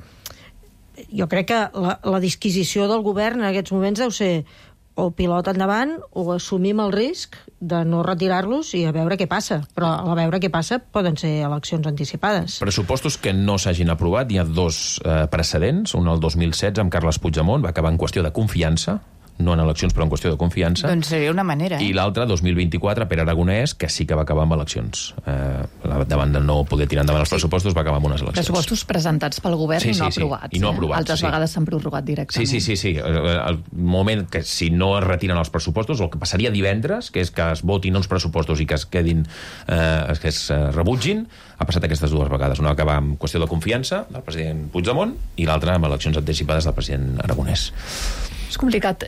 jo crec que la disquisició del govern en aquests moments deu ser o pilot endavant o assumim el risc de no retirar-los i a veure què passa. Però a veure què passa poden ser eleccions anticipades.
Pressupostos que no s'hagin aprovat, hi ha dos precedents. Un el 2016 amb Carles Puigdemont, va acabar en qüestió de confiança, no en eleccions, però en qüestió de confiança.
Doncs seria una manera,
I l'altre, 2024, Pere Aragonès, que sí que va acabar amb eleccions. Davant de no poder tirar endavant els pressupostos, va acabar amb unes eleccions.
Pressupostos presentats pel govern i no aprovats.
I no aprovats.
Altres vegades s'han prorrogat directament.
Sí. El moment que si no es retiren els pressupostos, el que passaria divendres, que és que es votin uns pressupostos i que es quedin, que es rebutgin, ha passat aquestes dues vegades. Una va acabar amb qüestió de confiança del president Puigdemont i l'altra amb eleccions anticipades del president Aragonès.
És complicat.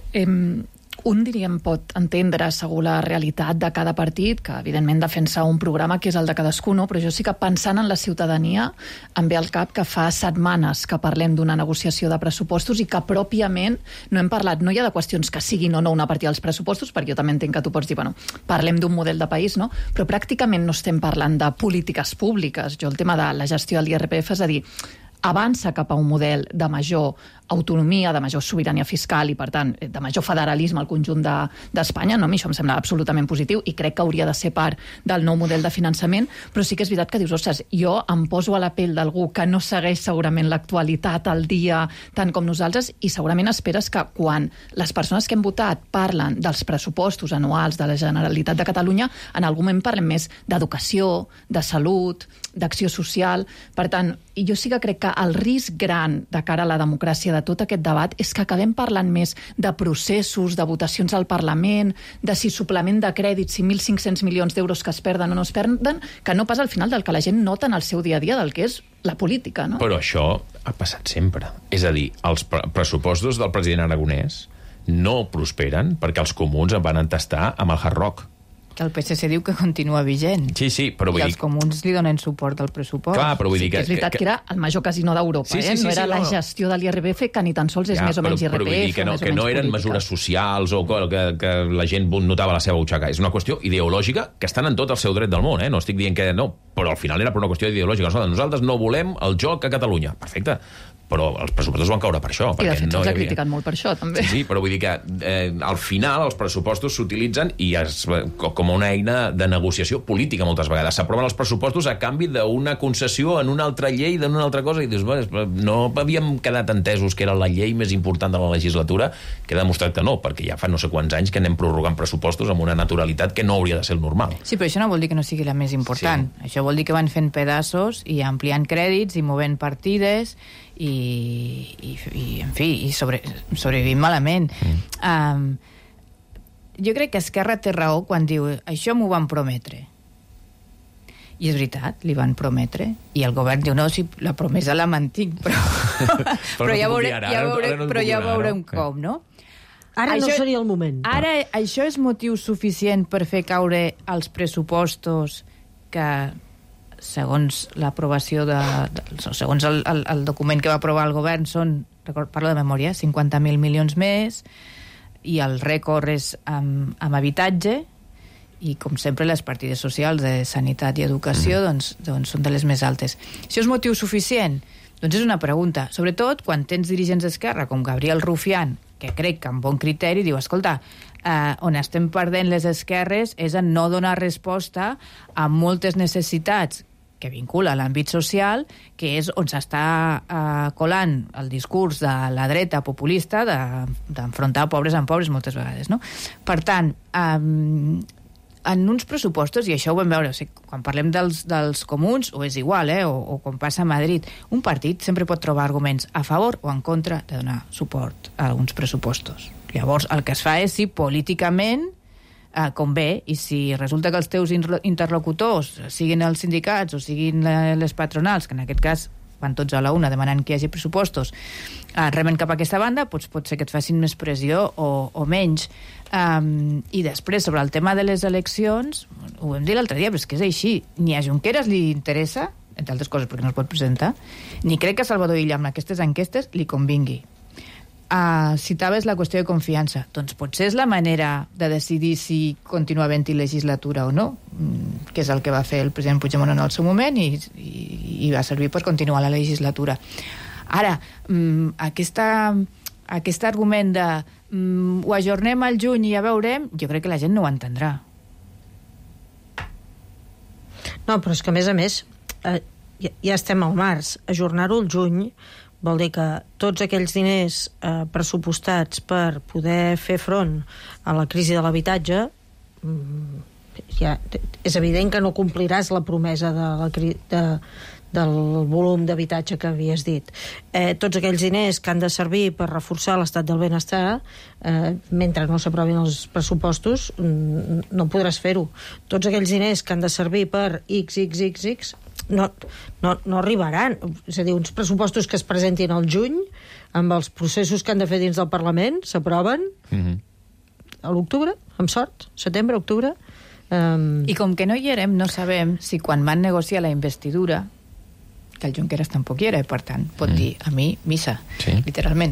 Un, diríem, pot entendre segur la realitat de cada partit, que evidentment defensa un programa que és el de cadascú, no? Però jo sí que pensant en la ciutadania em ve al cap que fa setmanes que parlem d'una negociació de pressupostos i que pròpiament no hem parlat, no hi ha de qüestions que siguin o no una partida dels pressupostos, perquè jo també entenc que tu pots dir, bueno, parlem d'un model de país, no? Però pràcticament no estem parlant de polítiques públiques. Jo el tema de la gestió de l'IRPF, és a dir, avança cap a un model de major autonomia, de major sobirania fiscal i, per tant, de major federalisme al conjunt d'Espanya, no? A mi això em sembla absolutament positiu i crec que hauria de ser part del nou model de finançament, però sí que és veritat que dius, ostres, jo em poso a la pell d'algú que no segueix segurament l'actualitat al dia tant com nosaltres i segurament esperes que quan les persones que hem votat parlen dels pressupostos anuals de la Generalitat de Catalunya, en algun moment parlem més d'educació, de salut, d'acció social. Per tant, jo sí que crec que el risc gran de cara a la democràcia de tot aquest debat és que acabem parlant més de processos, de votacions al Parlament, de si suplement de crèdits, si 1.500 milions d'euros que es perden o no es perden, que no pas al final del que la gent nota en el seu dia a dia del que és la política, no?
Però això ha passat sempre. És a dir, els pressupostos del president Aragonès no prosperen perquè els comuns en van entestar amb el Hard Rock.
Que el PSC diu que continua vigent.
Sí, però vull dir...
I els comuns li donen suport al pressupost.
Clar, però vull dir que...
És veritat que era el major casino d'Europa, no era la gestió de l'IRPF, que ni tan sols és més o menys IRPF.
Però vull dir que no eren mesures socials o que la gent notava la seva butxaca. És una qüestió ideològica que estan en tot el seu dret del món, no estic dient que no, però al final era per una qüestió ideològica. Nosaltres no volem el joc a Catalunya. Perfecte. Però els pressupostos van caure per això.
I de fet se'ls ha criticat molt per això, també.
Sí, però vull dir que al final els pressupostos s'utilitzen com una eina de negociació política moltes vegades. S'aproven els pressupostos a canvi d'una concessió en una altra llei, d'una altra cosa, i dius, no havíem quedat entesos que era la llei més important de la legislatura, que ha demostrat que no, perquè ja fa no sé quants anys que anem prorrogant pressupostos amb una naturalitat que no hauria de ser el normal.
Sí, però això no vol dir que no sigui la més important. Sí. Això vol dir que van fent pedaços i ampliant crèdits i movent partides i en fi, i sobrevivim malament. Jo crec que Esquerra té raó quan diu això m'ho van prometre. I és veritat, li van prometre, i el govern diu, no, sí, la promesa la mantinc, però ja veurem com, no?
Ara no seria el moment.
Ara això és motiu suficient per fer caure els pressupostos que, segons l'aprovació segons el document que va aprovar el govern, parlo de memòria, 50.000 milions més, i el rècord és amb habitatge, i com sempre les partides socials de sanitat i educació doncs són de les més altes. Això és motiu suficient? Doncs és una pregunta, sobretot quan tens dirigents d'Esquerra com Gabriel Rufián, que crec que amb bon criteri diu, escolta, on estem perdent les esquerres és en no donar resposta a moltes necessitats que vincula a l'àmbit social, que és on s'està colant el discurs de la dreta populista d'enfrontar pobres amb pobres moltes vegades, no? Per tant, en uns pressupostos, i això ho vam veure, o sigui, quan parlem dels comuns, o és igual, o quan passa a Madrid, un partit sempre pot trobar arguments a favor o en contra de donar suport a alguns pressupostos. Llavors, el que es fa és si políticament convé, i si resulta que els teus interlocutors, siguin els sindicats o siguin les patronals, que en aquest cas van tots a la una demanant que hi hagi pressupostos, remen cap a aquesta banda, doncs pot ser que et facin més pressió o menys. I després, sobre el tema de les eleccions, ho vam dir l'altre dia, però és que és així. Ni a Junqueras li interessa, entre altres coses perquè no es pot presentar, ni crec que a Salvador Illa amb aquestes enquestes li convingui. Citaves la qüestió de confiança. Doncs potser és la manera de decidir si continua havent-hi legislatura o no, que és el que va fer el president Puigdemont en el seu moment i va servir per continuar la legislatura. Ara, aquest argument de ho ajornem al juny i ja veurem, jo crec que la gent no ho entendrà.
No, però és que a més, ja estem al març. Ajornar-ho al juny vol dir que tots aquells diners pressupostats per poder fer front a la crisi de l'habitatge, ja és evident que no compliràs la promesa del volum d'habitatge que havies dit. Tots aquells diners que han de servir per reforçar l'estat del benestar, mentre no s'aprovin els pressupostos, no podràs fer-ho. Tots aquells diners que han de servir per XXXX no arribaran. És a dir, uns pressupostos que es presentin al juny, amb els processos que han de fer dins del Parlament, s'aproven a l'octubre, amb sort, setembre, octubre.
I com que no hi érem, no sabem si quan van negociar la investidura, que el Junqueras tampoc hi era, per tant, pot dir a mi, missa, literalment.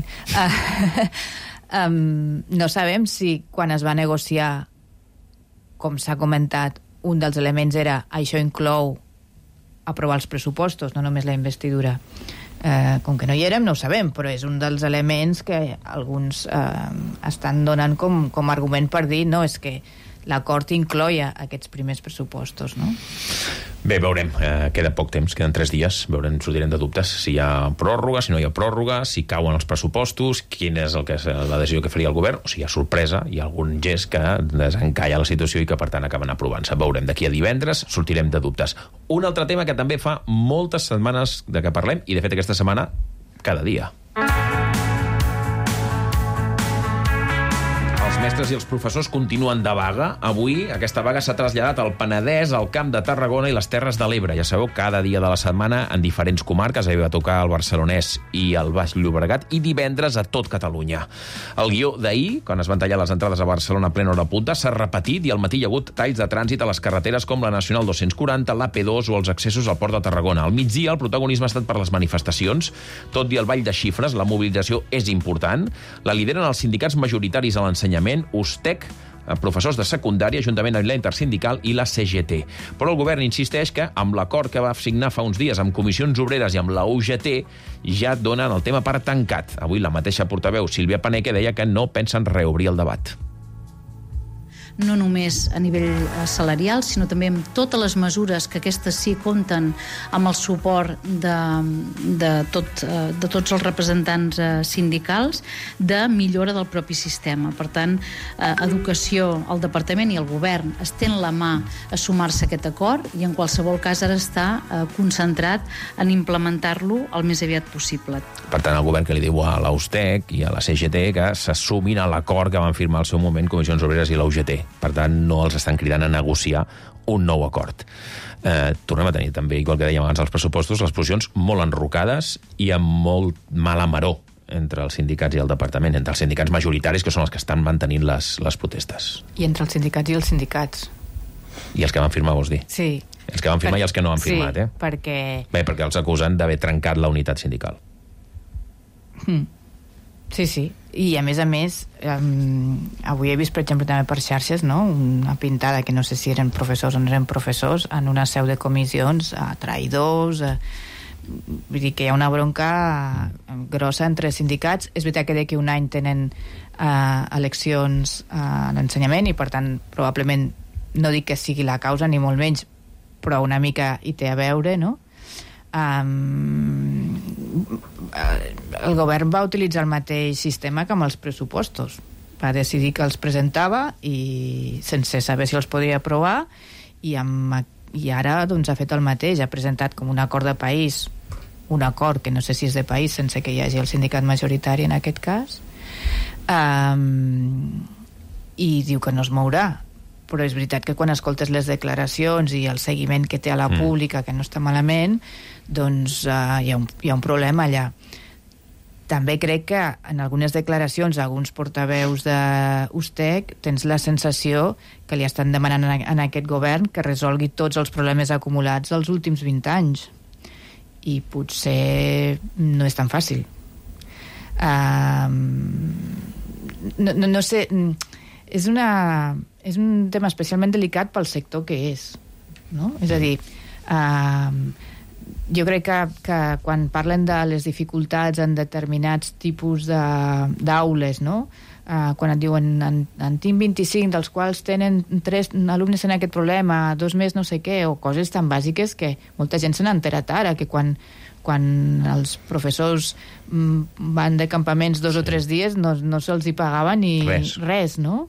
No sabem si quan es va negociar, com s'ha comentat, un dels elements era això inclou aprovar els pressupostos, no només la investidura. Com que no hi érem, no ho sabem, però és un dels elements que alguns estan donant com a argument per dir no, és que l'acord incloia aquests primers pressupostos, no?
Bé, veurem. Queda poc temps, queden 3 dies. Veurem, sortirem de dubtes si hi ha pròrroga, si no hi ha pròrroga, si cauen els pressupostos, quina és la decisió que faria el govern, o si hi ha sorpresa, hi ha algun gest que desencalla la situació i que, per tant, acaben aprovant-se. Veurem. D'aquí a divendres sortirem de dubtes. Un altre tema que també fa moltes setmanes de què parlem, i de fet aquesta setmana, cada dia. Els mestres i els professors continuen de vaga. Avui aquesta vaga s'ha traslladat al Penedès, al Camp de Tarragona i les Terres de l'Ebre. Ja sabeu, cada dia de la setmana en diferents comarques. Ahir va tocar el Barcelonès i el Baix Llobregat, i divendres a tot Catalunya. El guió d'ahir, quan es van tallar les entrades a Barcelona a plena hora punta, s'ha repetit, i al matí hi ha hagut talls de trànsit a les carreteres com la Nacional 240, l'AP2 o els accessos al Port de Tarragona. Al migdia el protagonisme ha estat per les manifestacions. Tot i el ball de xifres, la mobilització és important. La lideren els sindicats majoritaris a l'ensenyament, USTEC, professors de secundària, juntament amb la Intersindical i la CGT. Però el govern insisteix que, amb l'acord que va signar fa uns dies amb Comissions Obreres i amb la UGT, ja donen el tema per tancat. Avui la mateixa portaveu, Sílvia Paneque, deia que no pensen reobrir el debat.
No només a nivell salarial, sinó també amb totes les mesures que aquestes sí compten amb el suport de tots els representants sindicals, de millora del propi sistema. Per tant, Educació, el Departament i el Govern estén la mà a sumar-se a aquest acord, i en qualsevol cas ara està concentrat en implementar-lo el més aviat possible.
Per tant, el govern que li diu a l'USTEC i a la CGT que s'assumin a l'acord que van firmar al seu moment Comissions Obreres i la UGT. Per tant, no els estan cridant a negociar un nou acord. Tornem a tenir també, igual que dèiem abans, els pressupostos, les posicions molt enrocades i amb molt mala maror. entre els sindicats i el departament, entre els sindicats majoritaris, que són els que estan mantenint les protestes.
I entre els sindicats i els sindicats.
I els que van firmar, vols dir?
Sí.
Els que van firmar i els que no han firmat,
Sí, perquè...
Bé, perquè els acusen d'haver trencat la unitat sindical.
Sí. I a més, avui he vist, per exemple, també per xarxes, no? Una pintada que no sé si eren professors o no eren professors, en una seu de comissions, traïdors... Vull dir que hi ha una bronca grossa entre sindicats. És veritat que d'aquí un any tenen eleccions a l'ensenyament i, per tant, probablement no dic que sigui la causa, ni molt menys, però una mica hi té a veure, no? El govern va utilitzar el mateix sistema que amb els pressupostos. Va decidir que els presentava i sense saber si els podia aprovar, i ara doncs, ha fet el mateix. Ha presentat com un acord de país, un acord que no sé si és de país sense que hi hagi el sindicat majoritari en aquest cas, i diu que no es mourà. Però és veritat que quan escoltes les declaracions i el seguiment que té a la pública, que no està malament, doncs hi ha un problema allà. També crec que en algunes declaracions alguns portaveus d'Ustec tens la sensació que li estan demanant a aquest govern que resolgui tots els problemes acumulats dels últims 20 anys. I potser no és tan fàcil. No sé... És un tema especialment delicat pel sector que és, no? És a dir, jo crec que quan parlen de les dificultats en determinats tipus d'aules, no? Quan et diuen en tinc 25, dels quals tenen 3 alumnes en aquest problema, 2 més no sé què, o coses tan bàsiques que molta gent se n'ha enterat ara, que quan els professors van de campaments 2 o 3 dies no se'ls hi pagava ni res, no?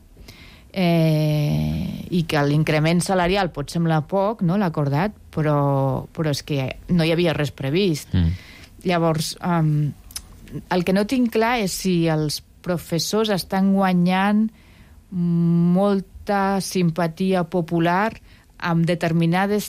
I que l'increment salarial pot semblar poc, no, l'acordat, però és que no hi havia res previst. Llavors, el que no tinc clar és si els professors estan guanyant molta simpatia popular amb determinades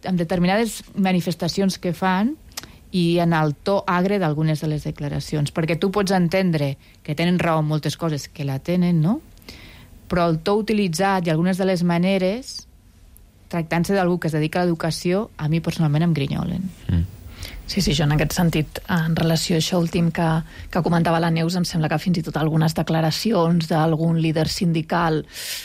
manifestacions que fan i en el to agre d'algunes de les declaracions, perquè tu pots entendre que tenen raó en moltes coses, que la tenen, no? Però el to utilitzat i algunes de les maneres, tractant-se d'algú que es dedica a l'educació, a mi personalment em grinyolen.
Sí, jo en aquest sentit, en relació a això últim que comentava la Neus, em sembla que fins i tot algunes declaracions d'algun líder sindical,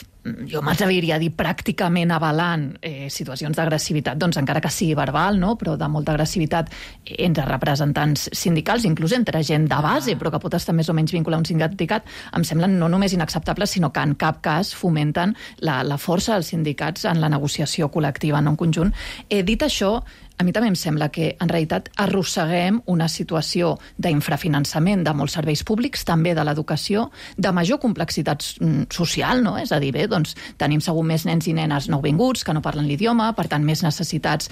jo m'atreviria a dir pràcticament avalant situacions d'agressivitat, doncs encara que sigui verbal, no? Però de molta agressivitat entre representants sindicals, inclús entre gent de base, però que pot estar més o menys vinculat a un sindicat, em semblen no només inacceptables, sinó que en cap cas fomenten la força dels sindicats en la negociació col·lectiva, no en conjunt. Dit això, a mi també em sembla que, en realitat, arrosseguem una situació d'infrafinançament de molts serveis públics, també de l'educació, de major complexitat social, no? És a dir, bé, doncs, tenim segur més nens i nenes nouvinguts que no parlen l'idioma, per tant, més necessitats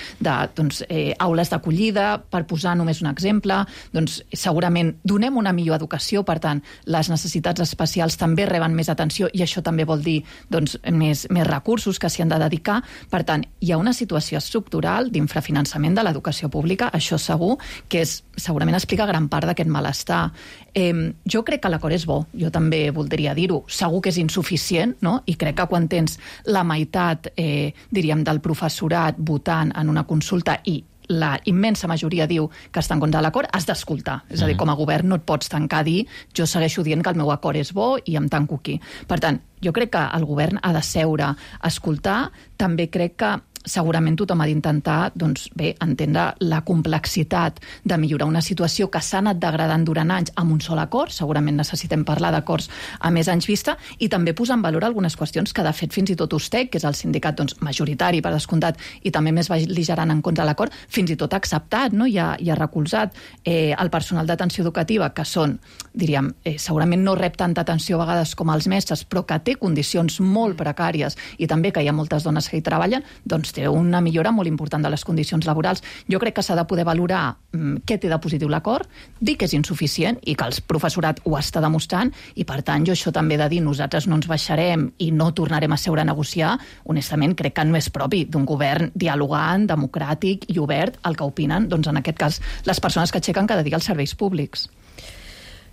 d'aules d'acollida, per posar només un exemple, doncs, segurament donem una millor educació, per tant, les necessitats especials també reben més atenció i això també vol dir, doncs, més recursos que s'hi han de dedicar. Per tant, hi ha una situació estructural d'infrafinançament de l'educació pública, això segur, que segurament explica gran part d'aquest malestar. Jo crec que l'acord és bo, jo també voldria dir-ho. Segur que és insuficient, no? I crec que quan tens la meitat, diríem, del professorat votant en una consulta i la immensa majoria diu que està en contra de l'acord, has d'escoltar. És a dir, com a govern no et pots tancar a dir jo segueixo dient que el meu acord és bo i em tanco aquí. Per tant, jo crec que el govern ha de seure a escoltar. També crec que segurament tothom ha d'intentar, doncs bé, entendre la complexitat de millorar una situació que s'ha anat degradant durant anys amb un sol acord. Segurament necessitem parlar d'acords a més anys vista i també posar en valor algunes qüestions que, de fet, fins i tot Ustec, que és el sindicat doncs, majoritari, per descomptat, i també més bel·ligerant en contra de l'acord, fins i tot ha acceptat, no? I ha recolzat el personal d'atenció educativa, que són, diríem, segurament no rep tanta atenció a vegades com els mestres, però que té condicions molt precàries i també que hi ha moltes dones que hi treballen, doncs té una millora molt important de les condicions laborals. Jo crec que s'ha de poder valorar què té de positiu l'acord, dir que és insuficient i que el professorat ho està demostrant i, per tant, jo això també he de dir, nosaltres no ens baixarem i no tornarem a seure a negociar. Honestament, crec que no és propi d'un govern dialogant, democràtic i obert el que opinen, doncs en aquest cas, les persones que aixequen cada dia els serveis públics.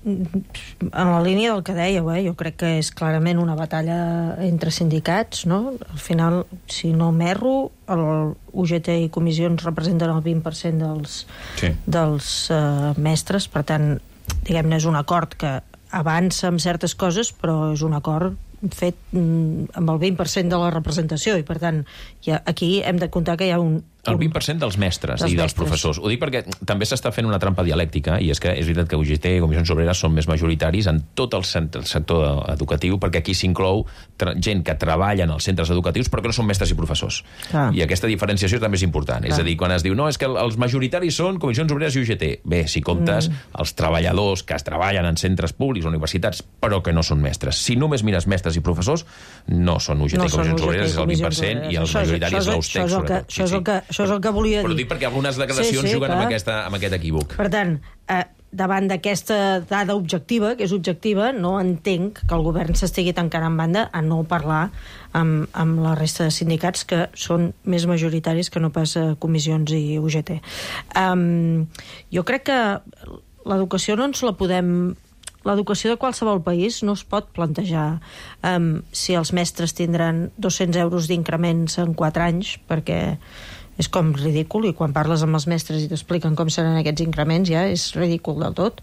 en la línia del que dèieu, jo crec que és clarament una batalla entre sindicats, no? Al final, si no m'erro, el UGT i comissions representen el 20% dels mestres, per tant, diguem-ne, és un acord que avança amb certes coses, però és un acord fet amb el 20% de la representació, i per tant, aquí hem de comptar que hi ha
el 20% dels mestres i dels professors. Ho dic perquè també s'està fent una trampa dialèctica, i és que és veritat que UGT i Comissions Obreres són més majoritaris en tot el sector educatiu, perquè aquí s'inclou gent que treballa en els centres educatius però que no són mestres i professors. I aquesta diferenciació també és important. És a dir, quan es diu, no, és que els majoritaris són Comissions Obreres i UGT. Bé, si comptes els treballadors que es treballen en centres públics o universitats però que no són mestres. Si només mires mestres i professors, no són UGT i Comissions Obreres, és el 20%, i els majoritaris l'Austec, sobretot.
Això és el que volia dir.
Però dic perquè algunes declaracions juguen amb aquest equívoc.
Per tant, davant d'aquesta dada objectiva, que és objectiva, no entenc que el govern s'estigui tancant en banda a no parlar amb la resta de sindicats, que són més majoritaris que no pas comissions i UGT. Jo crec que l'educació no ens la podem... L'educació de qualsevol país no es pot plantejar si els mestres tindran 200 euros d'increments en 4 anys, perquè és com ridícul, i quan parles amb els mestres i t'expliquen com seran aquests increments ja és ridícul del tot,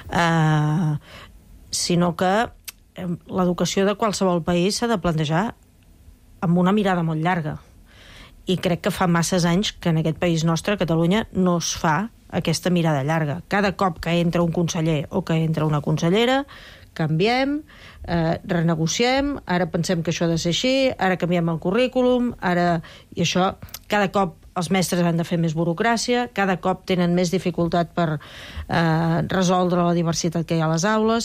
sinó que l'educació de qualsevol país s'ha de plantejar amb una mirada molt llarga, i crec que fa masses anys que en aquest país nostre, Catalunya, no es fa aquesta mirada llarga. Cada cop que entra un conseller o que entra una consellera, canviem, renegociem, ara pensem que això ha de ser així, ara canviem el currículum, i això, cada cop els mestres han de fer més burocràcia, cada cop tenen més dificultat per resoldre la diversitat que hi ha a les aules,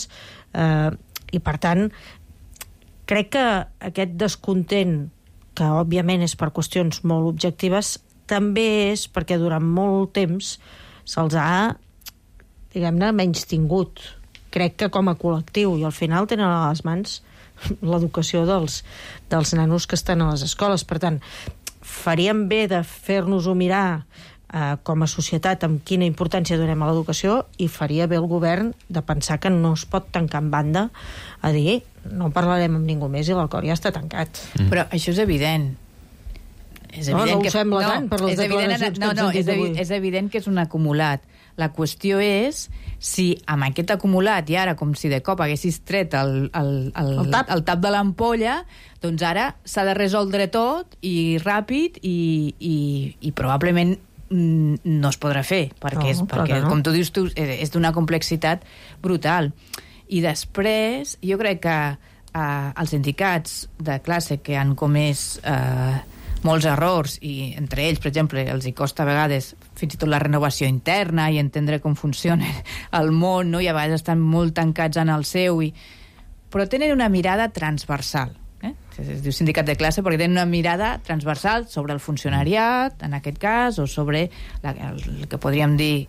i per tant, crec que aquest descontent, que òbviament és per qüestions molt objectives, també és perquè durant molt temps se'ls ha, diguem-ne, menystingut. Crec que com a col·lectiu, i al final tenen a les mans l'educació dels nanos que estan a les escoles. Per tant, faríem bé de fer-nos-ho mirar com a societat amb quina importància donem a l'educació, i faria bé el govern de pensar que no es pot tancar en banda a dir no parlarem amb ningú més i l'acord ja està tancat.
Però això és evident.
No ho sembla tant per les declaracions que hem sentit avui.
És evident que és un acumulat. La qüestió és si amb aquest acumulat, i ara com si de cop haguessis tret el tap de l'ampolla, doncs ara s'ha de resoldre tot i ràpid, i probablement no es podrà fer, perquè com tu dius, és d'una complexitat brutal. I després, jo crec que els sindicats de classe que han comès molts errors, i entre ells, per exemple, els hi costa a vegades fins i tot la renovació interna i entendre com funciona el món, no? I a vegades estan molt tancats en el seu, però tenen una mirada transversal. Es diu sindicat de classe perquè tenen una mirada transversal sobre el funcionariat, en aquest cas, o sobre el que podríem dir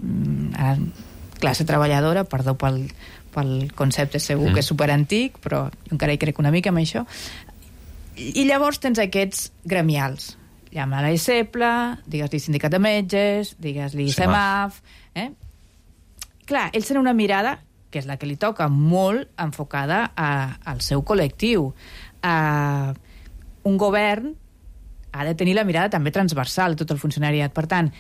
classe treballadora, perdó pel concepte, segur que és superantic, però encara hi crec una mica amb això. I llavors tens aquests gremials. Llama-la ESEPLA, digues-li sindicat de metges, digues-li CEMAF. Clar, ells tenen una mirada, que és la que li toca, molt enfocada al seu col·lectiu. Un govern ha de tenir la mirada també transversal a tot el funcionariat. Per tant,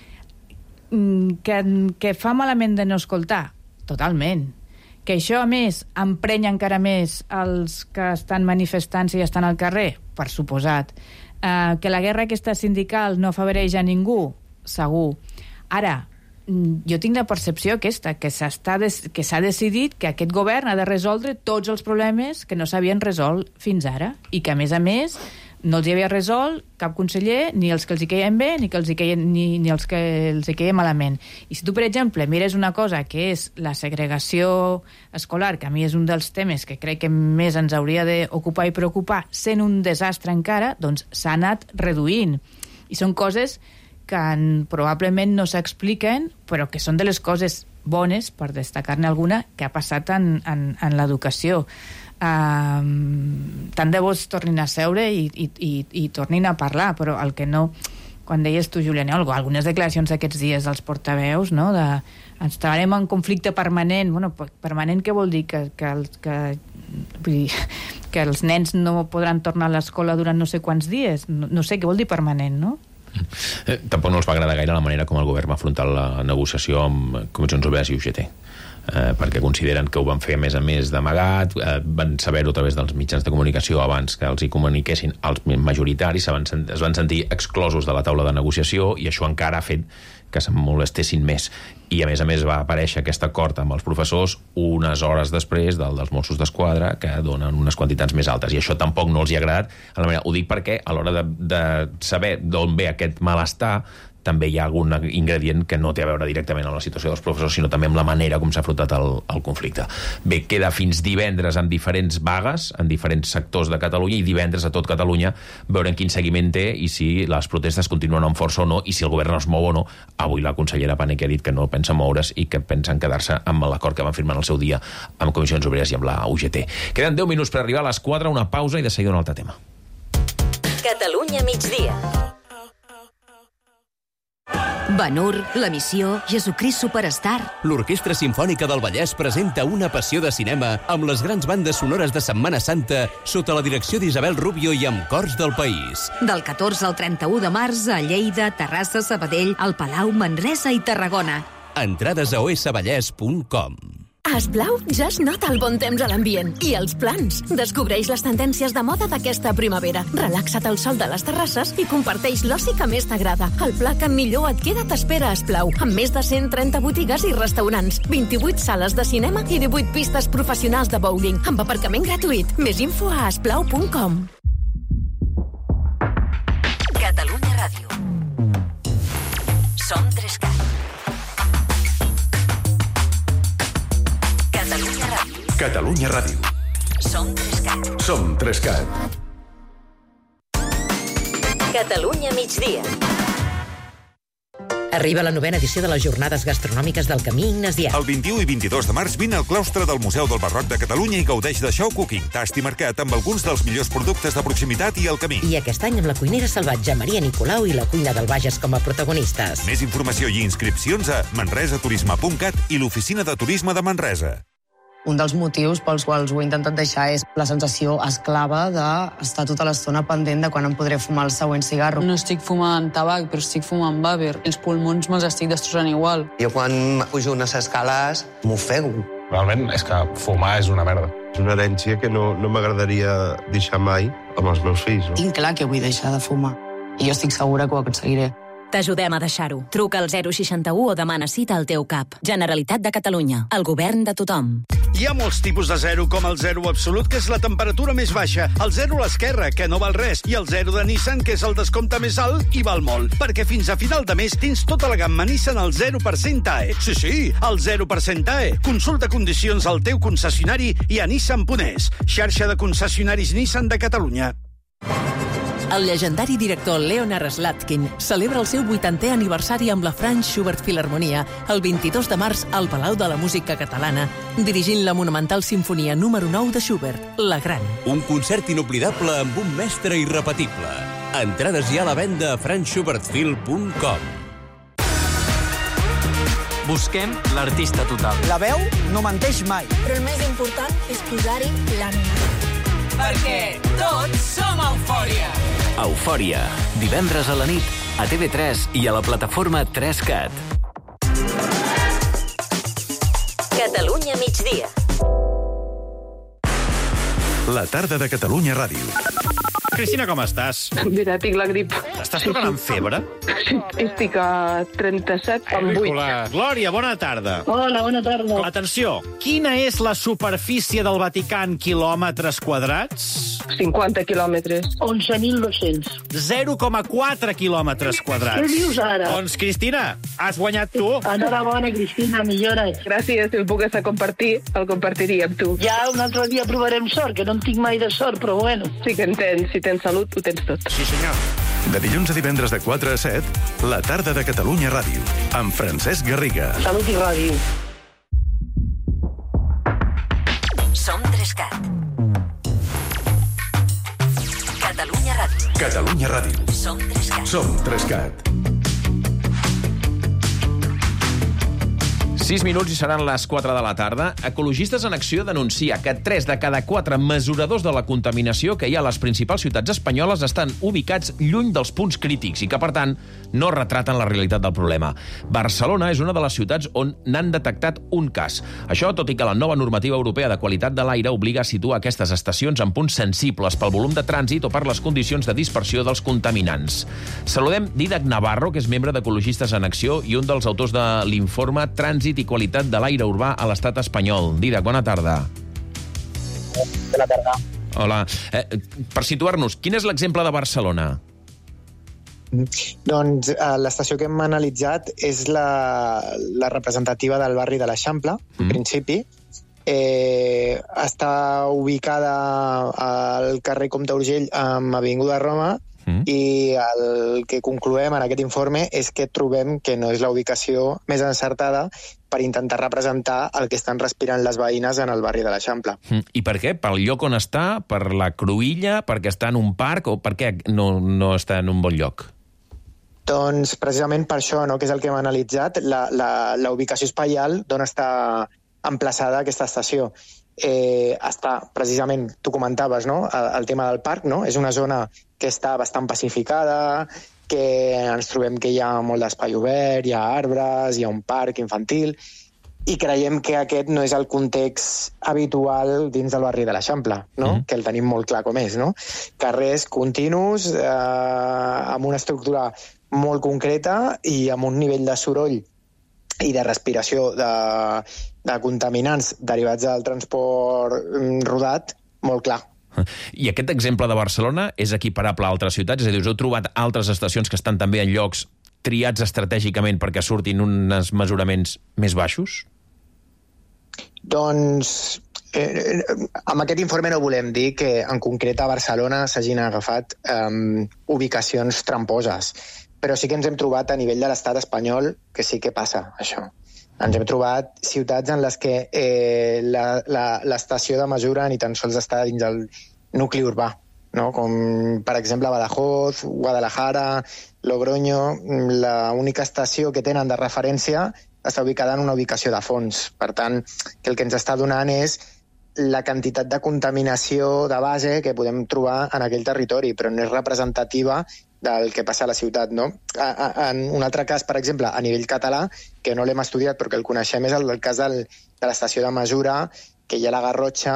que fa malament de no escoltar? Totalment. Que això, a més, emprenya encara més els que estan manifestant-se i estan al carrer? Per suposat. Que la guerra aquesta sindical no afavoreix a ningú? Segur. Ara, jo tinc la percepció aquesta, que s'ha decidit que aquest govern ha de resoldre tots els problemes que no s'havien resolt fins ara, i que, a més, no els hi havia resolt cap conseller, ni els que els hi queien bé, ni els que els hi queien malament. I si tu, per exemple, mires una cosa que és la segregació escolar, que a mi és un dels temes que crec que més ens hauria d'ocupar i preocupar, sent un desastre encara, doncs s'ha anat reduint. I són coses que probablement no s'expliquen, però que són de les coses bones, per destacar-ne alguna, que ha passat en l'educació. Tant de bo es tornin a seure i tornin a parlar, però el que no... quan deies tu, Julián, algunes declaracions d'aquests dies dels portaveus, no?, ens trobarem en conflicte permanent. Bueno, permanent què vol dir? Vull dir, que els nens no podran tornar a l'escola durant no sé quants dies? No sé què vol dir permanent, no?
Tampoc no els va agradar gaire la manera com el govern va afrontar la negociació amb Comissions Obreres i UGT, perquè consideren que ho van fer a més d'amagat, van saber-ho a través dels mitjans de comunicació abans que els hi comuniquessin els majoritaris, es van sentir exclosos de la taula de negociació, i això encara ha fet que se'n molestessin més. I a més va aparèixer aquest acord amb els professors unes hores després del dels Mossos d'Esquadra, que donen unes quantitats més altes, i això tampoc no els hi ha agradat. Ho dic perquè a l'hora de saber d'on ve aquest malestar també hi ha algun ingredient que no té a veure directament amb la situació dels professors, sinó també amb la manera com s'ha afrontat el conflicte. Bé, queda fins divendres amb diferents vagues en diferents sectors de Catalunya, i divendres a tot Catalunya veurem quin seguiment té i si les protestes continuen amb força o no, i si el govern es mou o no. Avui la consellera Paneque ha dit que no pensa moure's i que pensen quedar-se amb l'acord que van firmar en el seu dia amb Comissions Obreres i amb la UGT. Queden 10 minuts per arribar a les 4, una pausa i de seguida un altre tema.
Catalunya migdia.
Ben-Hur, La Missió, Jesucrist Superstar.
L'Orquestra Simfònica del Vallès presenta Una passió de cinema amb les grans bandes sonores de Setmana Santa sota la direcció d'Isabel Rubio i amb cors del país.
Del 14 al 31 de març a Lleida, Terrassa, Sabadell, el Palau, Manresa i Tarragona.
Entrades a osvallès.com.
A Esblau ja es nota el bon temps a l'ambient. I els plans. Descobreix les tendències de moda d'aquesta primavera. Relaxa't al sol de les terrasses i comparteix l'oci que més t'agrada. El pla que millor et queda t'espera a Esblau, amb més de 130 botigues i restaurants, 28 sales de cinema i 18 pistes professionals de bowling, amb aparcament gratuït. Més info a esblau.com.
Catalunya Ràdio. Som 3CAT.
Catalunya Ràdio.
Som 3CAT.
Som 3CAT.
Catalunya migdia.
Arriba la 9ª edició de les Jornades Gastronòmiques del Camí Ignasià.
El 21 i 22 de març vine al claustre del Museu del Barroc de Catalunya i gaudeix de show cooking, tast i mercat amb alguns dels millors productes de proximitat i el camí.
I aquest any amb la cuinera salvatge Maria Nicolau i la cuina del Bages com a protagonistes.
Més informació i inscripcions a manresaturisme.cat i l'Oficina de Turisme de Manresa.
Un dels motius pels quals ho he intentat deixar és la sensació esclava d'estar tota l'estona pendent de quan em podré fumar el següent cigarro.
No estic fumant tabac, però estic fumant vàver. Els pulmons me'ls estic destrossant igual.
Jo quan pujo unes escales m'ofego.
Realment és que fumar és una merda.
És una herència que no m'agradaria deixar mai amb els meus fills. No?
Tinc clar que vull deixar de fumar i jo estic segura que ho aconseguiré.
T'ajudem a deixar-ho. Truca al 061 o demana cita al teu CAP. Generalitat de Catalunya. El govern de tothom.
Hi ha molts tipus de zero, com el zero absolut, que és la temperatura més baixa, el zero a l'esquerra, que no val res, i el zero de Nissan, que és el descompte més alt i val molt. Perquè fins a final de mes tens tota la gamma Nissan al 0% AE. Sí, el 0% AE. Consulta condicions al teu concessionari i a Nissan.es, xarxa de concessionaris Nissan de Catalunya.
El llegendari director Leonard Slatkin celebra el seu 80è aniversari amb la Franz Schubert Filharmonia el 22 de març al Palau de la Música Catalana, dirigint la monumental sinfonia número 9 de Schubert, La Gran.
Un concert inoblidable amb un mestre irrepetible. Entrades ja a la venda a franzschubertfil.com.
Busquem l'artista total.
La veu no menteix mai.
Però el més important és posar-hi l'ànima.
Perquè tots som Eufòria.
Eufòria. Divendres a la nit, a TV3 i a la plataforma 3CAT.
Catalunya migdia.
La tarda de Catalunya Ràdio.
Cristina, com estàs?
Mira, tinc la grip.
Estàs tocant amb febre?
Estic a 37,8.
Glòria, bona tarda.
Hola, bona tarda.
Atenció, quina és la superfície del Vaticà en quilòmetres quadrats?
50 quilòmetres. 11.200.
0,4 quilòmetres quadrats.
Què dius ara?
Doncs, Cristina, has guanyat tu.
Enhorabona, Cristina, millores. Gràcies, si el pogués compartir, el compartiria amb tu. Ja un altre dia provarem sort, que no en tinc mai de sort, però bueno. Sí que en tens, si tens salut, ho tens tot.
Sí, senyor.
De dilluns a divendres de 4 a 7, la tarda de Catalunya Ràdio, amb Francesc Garriga.
Salut i ràdio.
Som 3CAT. Catalunya Ràdio.
Catalunya Ràdio.
Som 3CAT.
Som 3CAT.
6 minuts i seran les 4 de la tarda. Ecologistes en Acció denuncia que 3 de cada 4 mesuradors de la contaminació que hi ha a les principals ciutats espanyoles estan ubicats lluny dels punts crítics i que, per tant, no retraten la realitat del problema. Barcelona és una de les ciutats on n'han detectat un cas. Això, tot i que la nova normativa europea de qualitat de l'aire obliga a situar aquestes estacions en punts sensibles pel volum de trànsit o per les condicions de dispersió dels contaminants. Saludem Dídac Navarro, que és membre d'Ecologistes en Acció i un dels autors de l'informe Trànsit i qualitat de l'aire urbà a l'estat espanyol. Dídac, bona tarda.
Bona tarda.
Hola. Per situar-nos, quin és l'exemple de Barcelona?
Doncs l'estació que hem analitzat és la representativa del barri de l'Eixample, en principi. Està ubicada al carrer Comte Urgell amb Avinguda Roma, i el que concloem en aquest informe és que trobem que no és la ubicació més encertada per intentar representar el que estan respirant les veïnes en el barri de l'Eixample.
I per què? Pel lloc on està? Per la cruïlla? Perquè està en un parc? O per què no està en un bon lloc?
Doncs precisament per això, no, que és el que hem analitzat, la ubicació espaial d'on està emplaçada aquesta estació. Està precisament, tu comentaves, no?, el tema del parc, no? És una zona que està bastant pacificada, que ens trobem que hi ha molt d'espai obert, hi ha arbres, hi ha un parc infantil, i creiem que aquest no és el context habitual dins del barri de l'Eixample, no? Que el tenim molt clar com és, no? Carrers continus, amb una estructura molt concreta i amb un nivell de soroll i de respiració de contaminants derivats del transport rodat molt clar.
I aquest exemple de Barcelona és equiparable a altres ciutats? És a dir, us heu trobat altres estacions que estan també en llocs triats estratègicament perquè surtin uns mesuraments més baixos?
Doncs amb aquest informe no volem dir que en concret a Barcelona s'hagin agafat ubicacions tramposes, però sí que ens hem trobat a nivell de l'estat espanyol que sí que passa això. Ens hem trobat ciutats en les que l'estació de mesura ni tan sols està dins del nucli urbà, no? Com per exemple Badajoz, Guadalajara, Logroño. L'única estació que tenen de referència està ubicada en una ubicació de fons. Per tant, que el que ens està donant és la quantitat de contaminació de base que podem trobar en aquell territori, però no és representativa del que passa a la ciutat, no? En un altre cas, per exemple, a nivell català, que no l'hem estudiat però que el coneixem, és el del cas de l'estació de mesura que hi ha a la Garrotxa,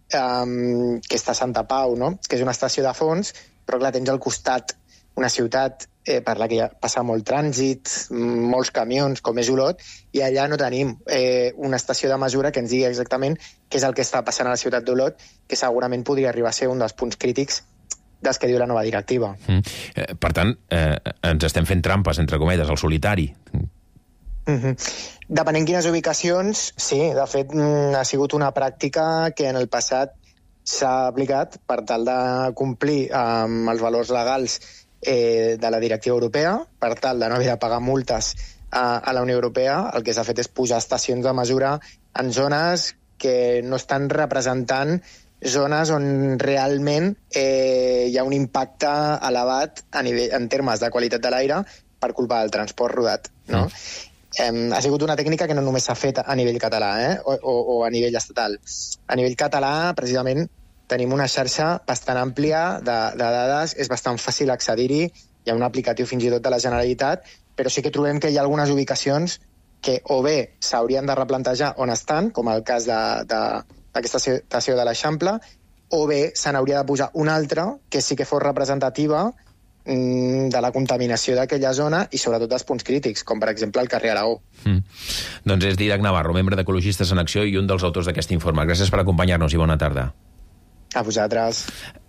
que està a Santa Pau, no? Que és una estació de fons, però clar, tens al costat una ciutat per la que passa molt trànsit, molts camions, com és Olot, i allà no tenim una estació de mesura que ens digui exactament què és el que està passant a la ciutat d'Olot, que segurament podria arribar a ser un dels punts crítics dels que diu la nova directiva.
Per tant, ens estem fent trampes, entre cometes, al solitari.
Depenent quines ubicacions, sí. De fet, ha sigut una pràctica que en el passat s'ha aplicat per tal de complir amb els valors legals de la directiva europea, per tal de no haver de pagar multes a la Unió Europea. El que s'ha fet és posar estacions de mesura en zones que no estan representant zones on realment hi ha un impacte elevat en termes de qualitat de l'aire per culpa del transport rodat, no? Ha sigut una tècnica que no només s'ha fet a nivell català o a nivell estatal. A nivell català, precisament, tenim una xarxa bastant àmplia de dades, és bastant fàcil accedir-hi, hi ha un aplicatiu fins i tot de la Generalitat, però sí que trobem que hi ha algunes ubicacions que o bé s'haurien de replantejar on estan, com el cas d'aquesta estació de l'Eixample, o bé se n'hauria de posar una altra que sí que fos representativa de la contaminació d'aquella zona i sobretot dels punts crítics, com per exemple el carrer Aragó.
Doncs és Dídac Navarro, membre d'Ecologistes en Acció i un dels autors d'aquest informe. Gràcies per acompanyar-nos i bona tarda.
A vosaltres.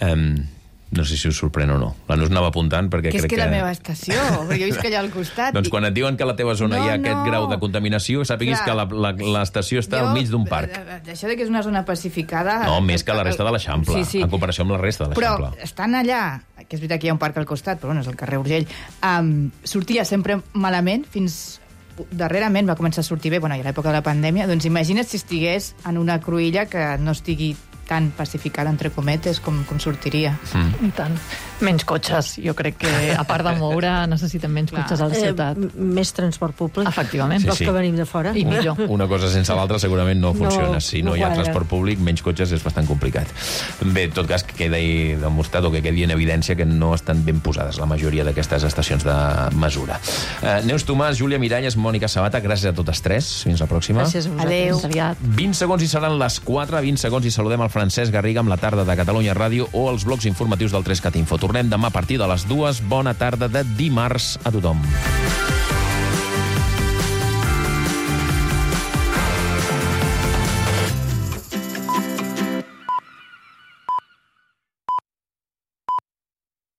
No sé si us sorprèn o no. La Nus anava apuntant perquè crec que...
És que la meva estació, perquè jo visc allà al costat.
Doncs quan et diuen que a la teva zona hi ha aquest grau de contaminació, sàpiguis que l'estació està al mig d'un parc.
Això de que és una zona pacificada...
No, més que la resta de l'Eixample, en comparació amb la resta de l'Eixample.
Però estan allà, que és veritat que hi ha un parc al costat, però bueno, és el carrer Urgell, sortia sempre malament, fins darrerament va començar a sortir bé, bueno, i a l'època de la pandèmia, doncs imagina't si estigués en una cruïlla que no estigui tan pacificada, entre cometes, com sortiria. I tant.
Menys cotxes. Jo crec que, a part de moure, necessitem menys cotxes a la ciutat.
Més transport públic.
Efectivament.
Sí, sí.
Que venim de fora.
I millor.
Una cosa sense l'altra segurament no funciona. Si no hi ha
quadra.
transport públic, menys cotxes és bastant complicat. Bé, en tot cas, que quedi demostrat o que quedi en evidència que no estan ben posades la majoria d'aquestes estacions de mesura. Neus Tomàs, Júlia Miralles, Mònica Sabata, gràcies a totes tres. Fins la pròxima.
Gràcies a vosaltres.
Adéu.
20 segons i seran les 4, 20 segons i saludem el Francesc Garriga amb la tarda de Catalunya Ràdio o els blocs informatius del 3CAT Info. Tornem demà a partir de les 2. Bona tarda de dimarts a tothom.